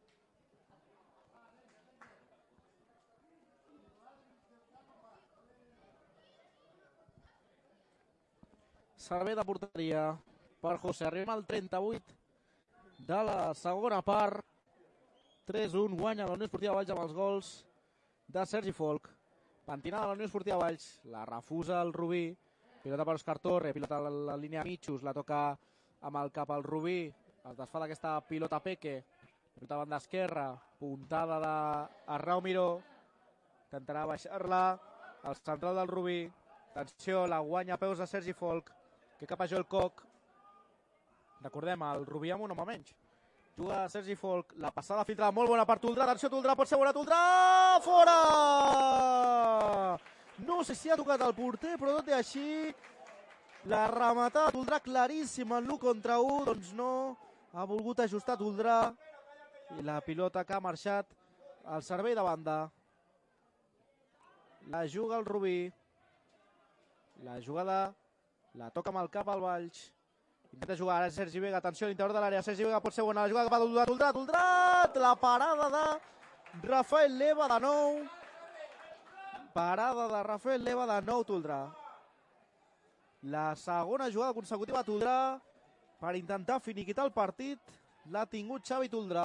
Servei de porteria per José. Arribem al trenta-vuit de la segona part. tres un, guanya la Unió Esportiva Valls amb els gols de Sergi Folk. Pentinada la Unió Esportiva Valls, la refusa el Rubí. Pilota per Òscar Torre, pilota a la línia mitjos, la toca amb el cap al Rubí. Es desfà d'aquesta pilota Peque. Pilota a banda esquerra, puntada d'Arnau Miró. Intentarà baixar-la al central del Rubí. Atenció, la guanya a peus de Sergi Folk, que cap a Joel Koch. Recordem, el Rubí amb un home menys. Juga Sergi Folk, la passada filtrada molt bona per Toldrà. Atenció, Toldrà, pot ser bona, Toldrà! Fora! No sé si ha tocat el porter, però tot i així la rematada Toldrà claríssima en l'u contra u, doncs no Ha volgut ajustar Toldrà i la pilota que ha marxat al servei de banda. La juga el Rubí. La jugada la toca amb el cap al Valls. Intenta jugar ara Sergi Vega. Atenció a l'interior de l'àrea. Sergi Vega pot ser bona. La jugada que va Toldrà, Toldrà, Toldrà. La parada de Rafael Leva de nou. Parada de Rafael Leva de nou Toldrà. La segona jugada consecutiva a Toldrà per intentar finiquitar el partit. L'ha tingut Xavi Toldrà.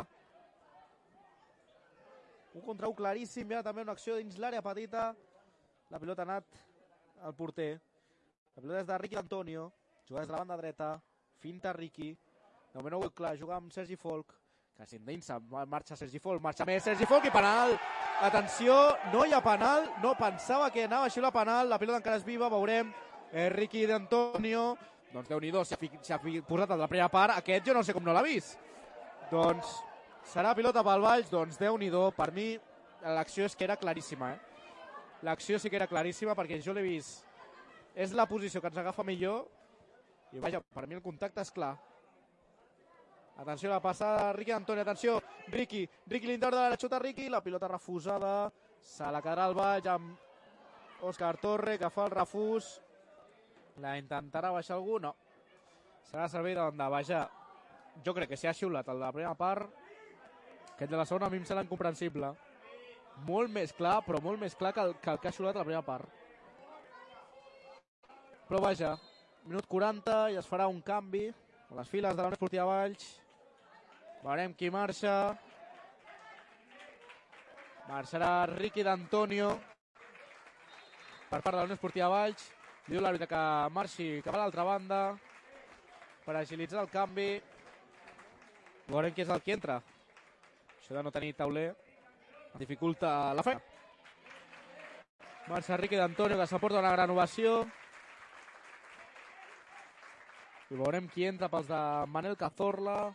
Un contra un claríssim. Hi ha també una acció dins l'àrea petita. La pilota ha anat al porter. La pilota és de Riqui Antonio. Juga des de la banda dreta. Finta Riqui. De moment no ho veu clar. Juga amb Sergi Folk. Que s'endinsa. Marxa Sergi Folk. Marxa més Sergi Folk i penal. Atenció, no hi ha penal. No pensava que anava a xiular penal. La pilota encara és viva. Veurem. Eh, Riqui d'Antonio. Doncs Déu-n'hi-do, s'ha posat a la primera part. Aquest jo no sé com no l'ha vist. Doncs serà pilota pel Valls. Doncs Déu-n'hi-do. Per mi l'acció és que era claríssima. Eh? L'acció sí que era claríssima perquè jo l'he vist. És la posició que ens agafa millor. I vaja, per mi el contacte és clar. Atenció a la passada, Riqui Antonio, atenció, Riqui, Riqui l'interior de l'àrea, xuta Riqui, la pilota refusada, se la quedarà al Valls amb Òscar Torre, que fa el refús. La intentarà baixar algú? No. Serà servei de banda, vaja. Jo crec que si ha xiulat el de la primera part, aquest de la segona a mi em sembla incomprensible. Molt més clar, però molt més clar que el que, el que ha xiulat a la primera part. Però vaja, minut quaranta i es farà un canvi a les files de la Unió Esportiva Valls. Veurem qui marxa. Marxarà Riqui d'Antonio per part de la Unió Esportiva Valls. Diu l'àrbitre que marxi cap a l'altra banda per agilitzar el canvi. Veurem qui és el que entra. Això de no tenir tauler dificulta la feina. Marxa Riqui d'Antonio, que s'aporta una gran ovació. I veurem qui entra pels de Manel Cazorla.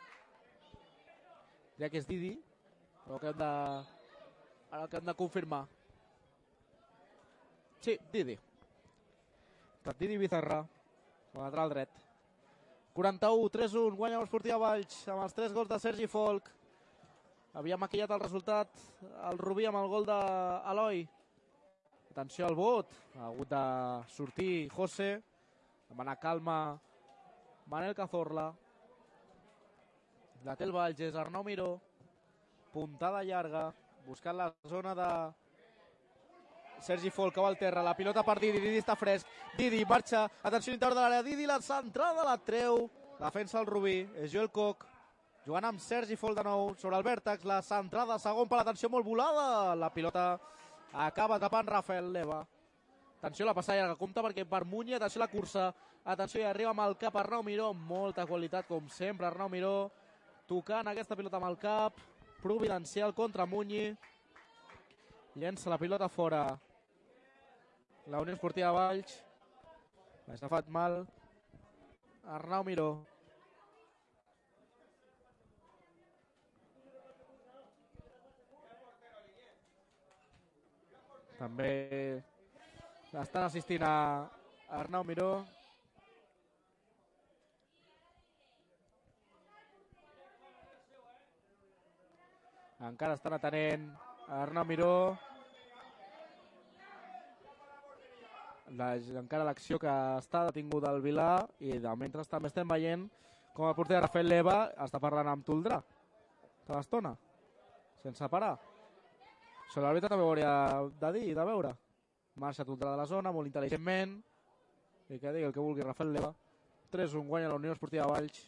Ja que és Didi, però que hem de... ara que hem de confirmar. Sí, Didi. Didi Bizarra, el lateral dret. quaranta-u, tres a un, guanya l'Esportiva Valls amb els tres gols de Sergi Folk. Havia maquillat el resultat el Rubí amb el gol d'Eloi. Atenció al vot. Ha hagut de sortir José. Demanar calma Manel Cazorla. La té el Valls, és Arnau Miró. Puntada llarga. Buscant la zona de Sergi Folk, que va al terra. La pilota per Didi. Didi està fresc. Didi marxa. Atenció a l'interior de l'àrea. Didi, la centrada la treu. Defensa el Rubí. És Joel Koch. Jugant amb Sergi Folk de nou. Sobre el vèrtex. La centrada segon per l'atenció molt volada. La pilota acaba tapant Rafael Leva. Atenció a la passada llarga. Compte perquè per Muñi. Atenció a la cursa. Atenció, i arriba amb el cap Arnau Miró. Molta qualitat, com sempre, Arnau Miró. Tocant aquesta pilota amb el cap. Providencial contra Muñi. Llença la pilota fora la Unió Esportiva Valls. S'ha fet mal Arnau Miró. També estan assistint a Arnau Miró. Encara estan atenent a Arnau Miró. La, encara l'acció que està detinguda al Vilà, i de mentre també estem veient com el porter Rafael Leva està parlant amb Toldrà tota l'estona, sense parar. Això l'àrbitre també ho hauria de dir i de veure. Marxa Toldrà de la zona, molt intel·ligentment, i que digui el que vulgui Rafael Leva. tres a un, guanya la Unió Esportiva Valls.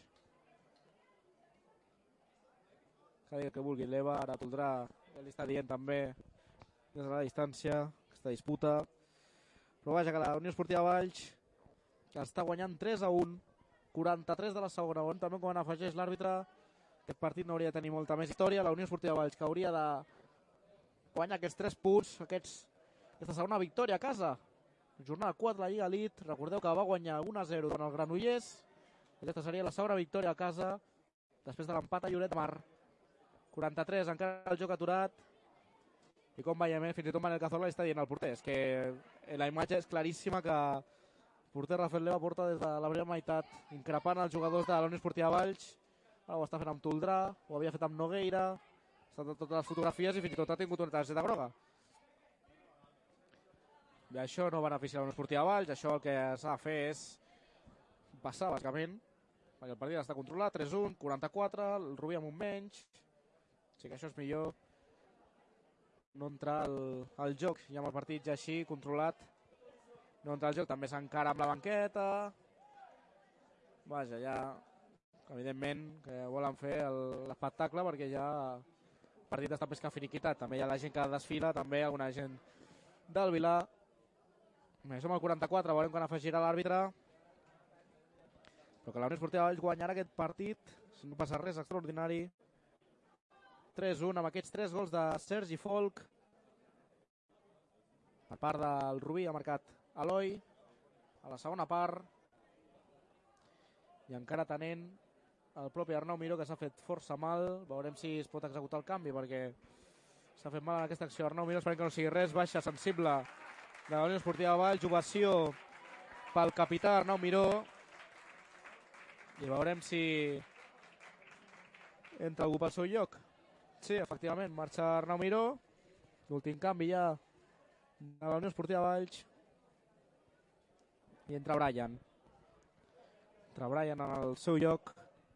Que digui el que vulgui Leva. Ara Toldrà ja li està dient també des de la distància aquesta disputa. Però vaja, que la Unió Esportiva Valls està guanyant tres a un, quaranta-tres de la segona. On també quan afegeix l'àrbitre, aquest partit no hauria de tenir molta més història. La Unió Esportiva Valls, que hauria de guanyar aquests tres punts, aquests, aquesta segona victòria a casa. Jornada quatre de la Lliga Elite. Recordeu que va guanyar un a zero davant el Granollers. Aquesta seria la segona victòria a casa després de l'empat a Lloret de Mar. quaranta-tres, encara el joc aturat. I com veiem, eh, fins i tot Manel Cazorla està dient al porter. És que la imatge és claríssima que el porter Rafael Leva porta des de la primera meitat, increpant els jugadors de la Unió Esportiva Valls. Ara ho està fent amb Toldrà, ho havia fet amb Nogueira, ha estat totes les fotografies i fins i tot ha tingut una targeta groga. I això no beneficia la Unió Esportiva Valls, això el que s'ha de fer és passar, bàsicament, perquè el partit està controlat, tres un, quaranta-quatre, el Rubí amb un menys, sí que això és millor, no entrar al, al joc, ja amb el partit ja així, controlat, no entrar al joc, també s'encara amb la banqueta, vaja, ja, evidentment, que volen fer l'espectacle, perquè ja el partit està més que finiquitat, també hi ha la gent que desfila, també alguna gent del Vilar. Bé, som al quaranta-quatre, veurem quan afegirà l'àrbitre, però que la Unió Esportiva Valls guanyarà aquest partit, si no passa res extraordinari. tres un amb aquests tres gols de Sergi Folk. Per part del Rubí ha marcat Eloi a la segona part. I encara tenent el propi Arnau Miró, que s'ha fet força mal. Veurem si es pot executar el canvi, perquè s'ha fet mal en aquesta acció. Arnau Miró, esperem que no sigui res, baixa sensible de la Unió Esportiva Valls, ovació pel capità Arnau Miró. I veurem si entra algú pel seu lloc. Sí, efectivament, marxa Arnau Miró. L'últim canvi ja de la Unió Esportiva Valls. I entra Brian. Entra Brian en el seu lloc.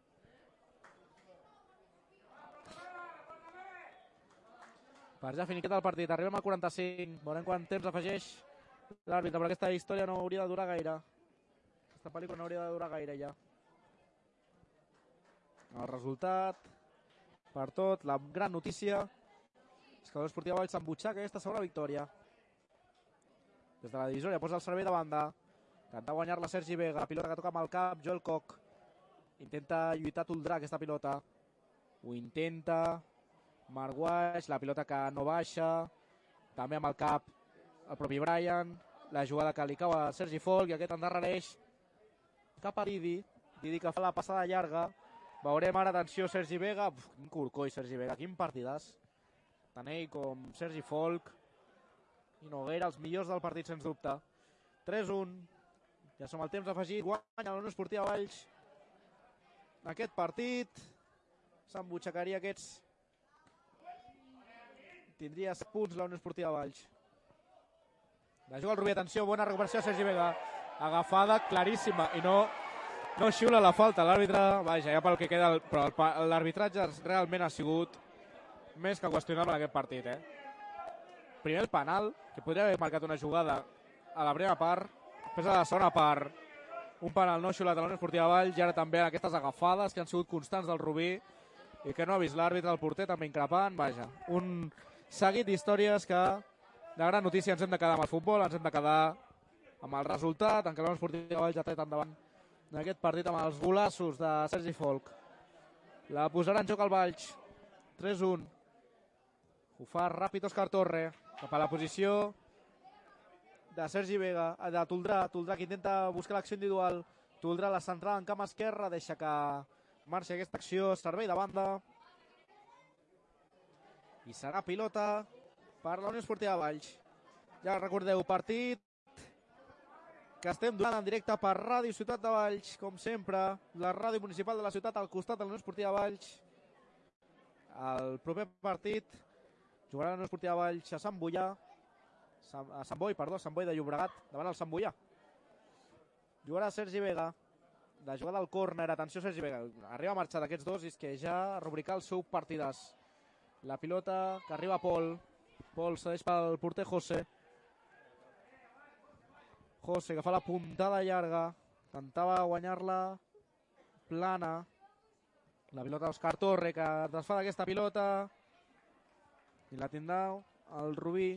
Per ja finiquitar el partit. Arribem al quaranta-cinc. Veurem quant temps afegeix l'àrbitre, però aquesta història no hauria de durar gaire. Aquesta pel·lícula no hauria de durar gaire ja. El resultat, per tot, la gran notícia és que l'Esportiva Valls s'embutxaca aquesta segona victòria. Des de la divisòria posa el servei de banda. Intenta guanyar-la Sergi Vega, pilota que toca amb el cap, Joel Koch. Intenta lluitar Toldrà aquesta pilota. Ho intenta Marc Guaix, la pilota que no baixa. També amb el cap el propi Brian. La jugada que li cau a Sergi Folk i aquest endarrereix cap a Didi. Didi que fa la passada llarga. Veurem ara, atenció, Sergi Vega. Uf, quin corcoll, Sergi Vega, quin partidàs. Tant ell com Sergi Folk i Noguera, els millors del partit, sens dubte. tres un. Ja som al temps afegit. Guanya la Unió Esportiva Valls aquest partit. S'embutxacaria aquests. Tindria set punts la Unió Esportiva Valls. La juga el Rubí, atenció, bona recuperació de Sergi Vega. Agafada claríssima i no... No xiula la falta, l'àrbitre, vaja, ja pel que queda, el, però l'arbitratge realment ha sigut més que qüestionable en aquest partit, eh? Primer el penal, que podria haver marcat una jugada a la primera part, després a la segona part, un penal no xiulat a la Unió Esportiva Valls, i ara també aquestes agafades que han sigut constants del Rubí i que no ha vist l'àrbitre, el porter també increpant, vaja, un seguit d'històries que de gran notícia ens hem de quedar amb el futbol, ens hem de quedar amb el resultat, en què la Unió Esportiva Valls ha tret endavant en aquest partit amb els golassos de Sergi Folk. La posarà en joc al Valls. tres un. Ho fa ràpid Òscar Torre. Cap a la posició de Sergi Vega, de Toldrà. Toldrà que intenta buscar l'acció individual. Toldrà la centrada en camp esquerra. Deixa que marxi aquesta acció. Servei de banda. I serà pilota per la Unió Esportiva Valls. Ja recordeu, partit que estem donant en directe per Ràdio Ciutat de Valls, com sempre, la ràdio municipal de la ciutat al costat de la Unió Esportiva Valls. El proper partit jugarà la Unió Esportiva Valls a Sant Boià, a Sant Boi, perdó, Sant Boi de Llobregat, davant el Sant Boià. Jugarà Sergi Vega, la jugada al córner, atenció Sergi Vega, arriba a marxar d'aquests dos i és que ja rubricar el seu partidàs. La pilota que arriba a Pol, Pol cedeix pel porter José, José, que fa la puntada llarga. Intentava guanyar-la plana. La pilota d'Òscar Torre, que desfà d'aquesta pilota. I la tindrà el Rubí.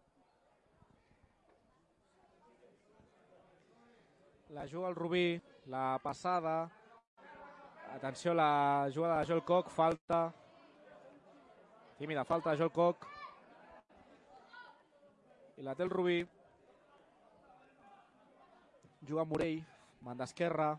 La juga el Rubí. La passada. Atenció, la jugada de Joel Koch. Falta. Tímida falta de Joel Koch. I la té el Rubí. Juga Morell, banda esquerra.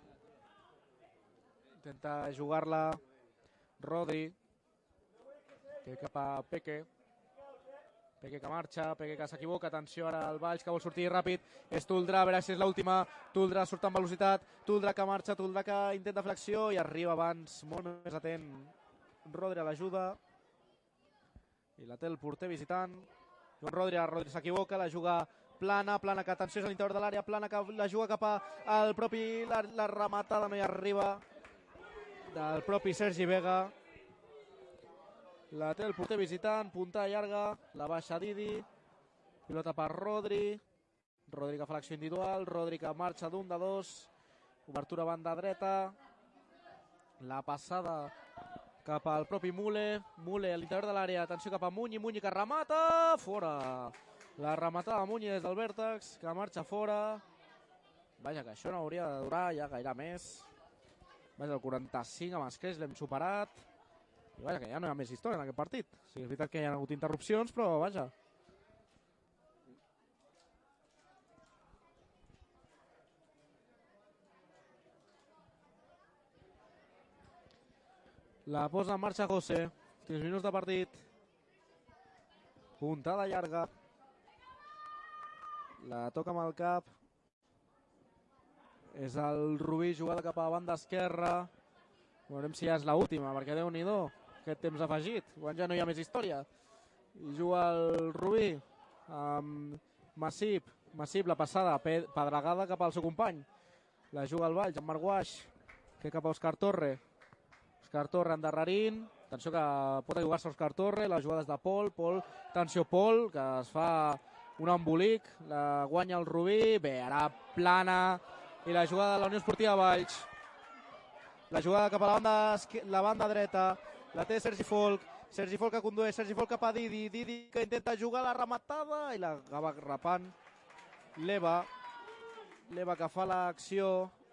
Intenta jugar-la Rodri, que cap a Peque. Peque que marxa, Peque que s'equivoca, atenció ara al Valls que vol sortir ràpid, és Toldrà, a veure si és l'última, Toldrà surt amb velocitat, Toldrà que marxa, Toldrà que intenta flexió i arriba abans, molt més atent, Rodri a l'ajuda, i la té el porter visitant, Joan Rodri, Rodri s'equivoca, la juga plana, plana que atenció és a l'interior de l'àrea, plana que la juga cap al propi, la, la rematada no hi arriba, del propi Sergi Vega, la té el porter visitant, puntada llarga, la baixa Didi, pilota per Rodri, Rodri que fa l'acció individual, Rodri que marxa d'un de dos, obertura banda dreta, la passada cap al propi Mule, Mule a l'interior de l'àrea, atenció cap a Munyi, Munyi que remata, fora, la rematada de Munyi des del vèrtex, que marxa fora, vaja que això no hauria de durar ja gaire més, vaja el quaranta-cinc amb escreix l'hem superat, i vaja que ja no hi ha més història en aquest partit, o sigui, és veritat que hi ha hagut interrupcions, però vaja. La posa en marxa José, tres minuts de partit, puntada llarga, la toca amb el cap, és el Rubí, jugada cap a la banda esquerra, veurem si ja és l'última, perquè Déu-n'hi-do, aquest temps afegit, quan ja no hi ha més història, i juga el Rubí, amb Massip, Massip la passada, pedregada cap al seu company, la juga el Valls, amb Marguaix, que cap a Òscar Torre, Òscar Torre endarrerint, atenció que pot jugar-se Òscar Torre, les jugades de Pol, Pol, atenció Pol, que es fa un embolic, la guanya el Rubí, bé, ara plana, i la jugada de la Unió Esportiva Valls, la jugada cap a la banda, la banda dreta, la té Sergi Folk, Sergi Folk que condueix, Sergi Folk cap a Didi, Didi que intenta jugar la rematada i la acaba rapant l'Eva, l'Eva que fa l'acció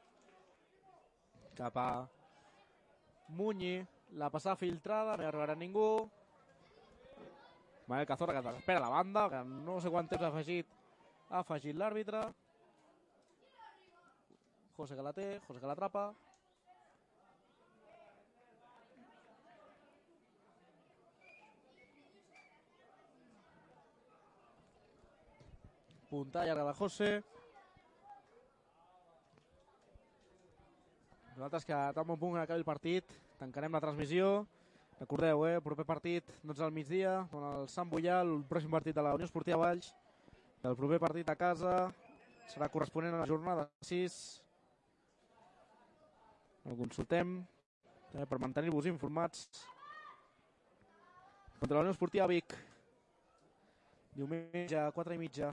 cap a Munyi, la passada filtrada, no hi arribarà ningú, Manel Cazorla que espera la banda, que no sé quant temps ha afegit, ha afegit l'àrbitre, José que la té, José que l'atrapa, puntada llarga de José. Nosaltres que tan bon punt acabi el partit tancarem la transmissió. Recordeu, eh, el proper partit dotze al migdia, on el Sant Boià, el pròxim partit de la Unió Esportiva Valls. El proper partit a casa serà corresponent a la jornada sis. El consultem eh, per mantenir-vos informats. Contra la Unió Esportiva Vic. Diumenge a quatre i mitja.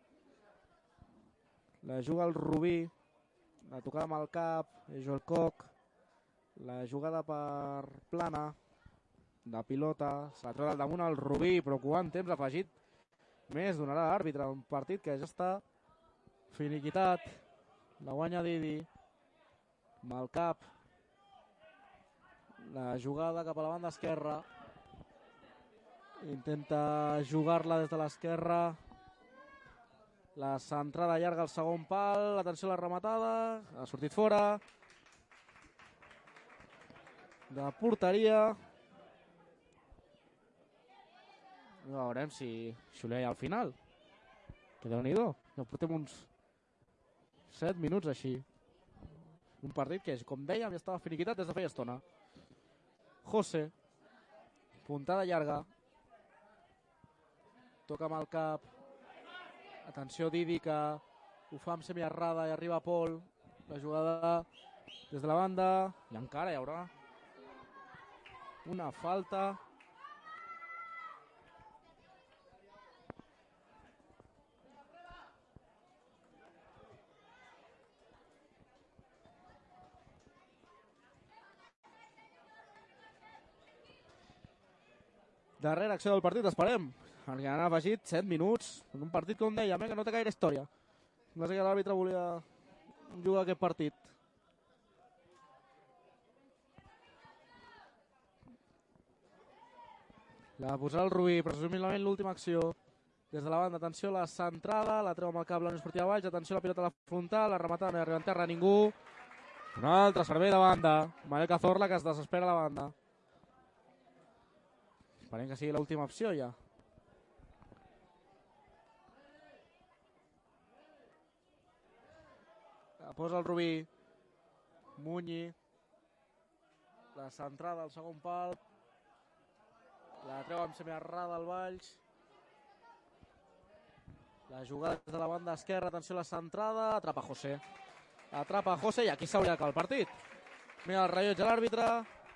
La juga el Rubí, la tocada amb el cap, és Joel Coc, la jugada per plana, de pilota, se la treu al damunt el Rubí, però quant temps afegit més donarà l'àrbitre, un partit que ja està finiquitat, la guanya Didi, amb el cap, la jugada cap a la banda esquerra, intenta jugar-la des de l'esquerra, la centrada llarga al segon pal, atenció a la rematada, ha sortit fora, de porteria, veurem si xuleia al final, que Déu-n'hi-do, ja portem uns set minuts així, un partit que, com dèiem, ja estava finiquitat des de feia estona. José, puntada llarga, toca amb el cap, atenció Didi que ho fa amb semiarrada i arriba Pol, la jugada des de la banda, i encara hi haurà una falta. Darrera acció del partit, esperem. Perquè han afegit set minuts en un partit, com dèiem, eh, que no té gaire història. No sé que l'àrbitre volia jugar aquest partit. La posarà el Rubí, presumiblement l'última acció. Des de la banda, atenció a la centrada, la treu amb el cap la Unió Esportiva Valls, atenció a la pilota a la frontal, la rematada no hi arriba en terra a ningú. Un altre servei de banda. Manel Cazorla que es desespera a la banda. Esperem que sigui l'última opció ja. La posa el Rubí. Munyi. La centrada al segon pal. La treu amb semiarrada al Valls. La jugada des de la banda esquerra. Atenció a la centrada. Atrapa José. Atrapa José i aquí s'hauria d'acabar el partit. Mira el rellotge a l'àrbitre.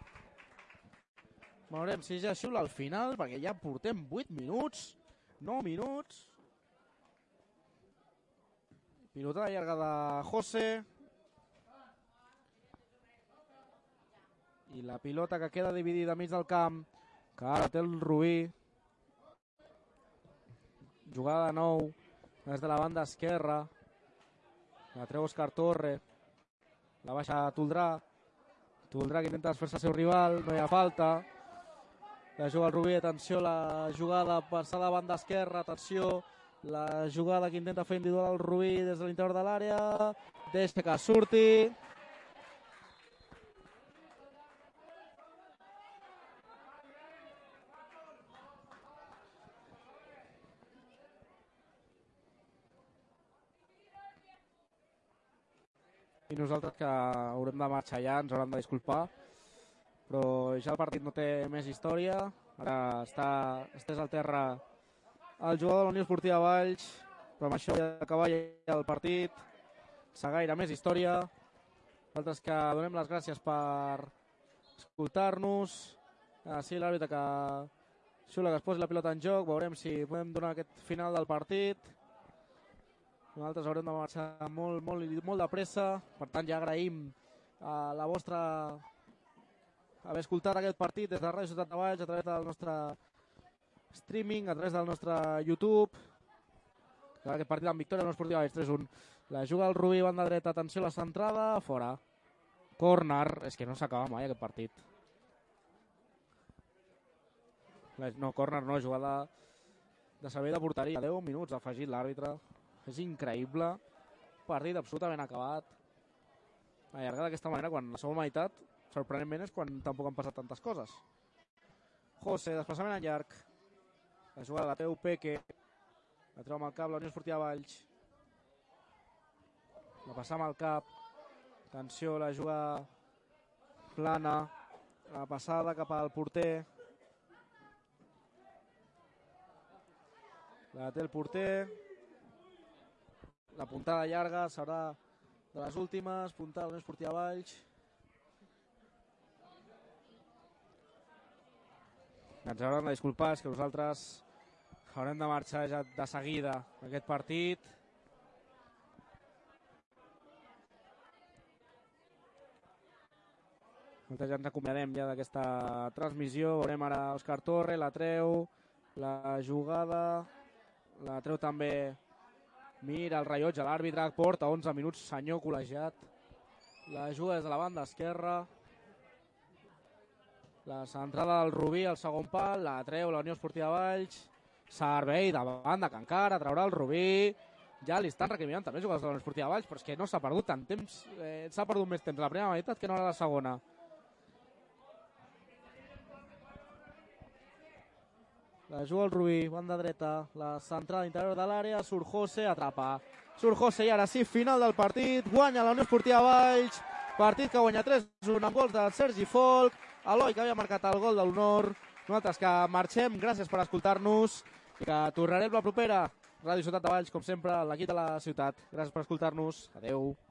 Veurem si ja xiula al final, perquè ja portem vuit minuts, nou minuts. Pilotada llarga de José. I la pilota que queda dividida mig del camp, que ara té el Rubí. Jugada de nou, des de la banda esquerra. La treu Òscar Torre. La baixa Toldrà. Toldrà que intenta desfer-se al seu rival, no hi ha falta. La juga el Rubí, atenció, la jugada passada a banda esquerra, atenció, la jugada que intenta fer individual el Rubí des de l'interior de l'àrea, deixa que surti. I nosaltres que haurem de marxar ja, ens hauran de disculpar. Però ja el partit no té més història. Ara està estès al terra el jugador de la Unió Esportiva Valls, però amb això ja acabar ja el partit. Seguaire, més història. Nosaltres que donem les gràcies per escoltar-nos. Sí, l'àrbitre que xiula que es posi la pilota en joc. Veurem si podem donar aquest final del partit. Nosaltres haurem de marxar molt, molt, molt de pressa. Per tant, ja agraïm a la vostra haver escoltat aquest partit des de Ràdio Ciutat de Valls, a través del nostre streaming, a través del nostre YouTube. Aquest partit amb victòria no esportiva Valls tres un. La juga el Rubí, banda dreta, atenció a la centrada, fora. Córner, és que no s'acaba mai aquest partit. No, córner no, jugada de servei de porteria. deu minuts ha afegit l'àrbitre. És increïble. Partit absolutament acabat. Allargat d'aquesta manera, quan la segona meitat, sorprenentment, és quan tampoc han passat tantes coses. José, desplaçament en llarg. La jugada la treu Peque. La treu amb el cap la Unió Esportiva Valls. La passa amb el cap. Atenció, la jugada plana. La passada cap al porter. La té el porter. La puntada llarga serà de les últimes. Puntada de la Unió Esportiva Valls. Ens hauran de disculpar, és que nosaltres haurem de marxar ja de seguida aquest partit. Nosaltres ja ens acomiadem ja d'aquesta transmissió. Veurem ara Òscar Torre, la treu, la jugada, la treu també. Mira el rellotge, l'àrbitre porta onze minuts, senyor col·legiat. La juga des de la banda esquerra. La centrada del Rubí al segon pal, la treu la Unió Esportiva Valls. Servei de banda que encara traurà el Rubí. Ja li estan recriminant també jugadors de la Unió Esportiva Valls, però és que no s'ha perdut tant temps, eh, s'ha perdut més temps a la primera meitat que no a la segona. La juga el Rubí, banda dreta, la centrada interior de l'àrea, surt José, atrapa. Surt José i ara sí, final del partit, guanya la Unió Esportiva Valls, partit que guanya tres a un amb gols de Sergi Folk, Eloi que havia marcat el gol de l'honor. Nosaltres que marxem, gràcies per escoltar-nos i que tornarem la propera. Ràdio Ciutat de Valls, com sempre, l'equip de la ciutat. Gràcies per escoltar-nos, adeu.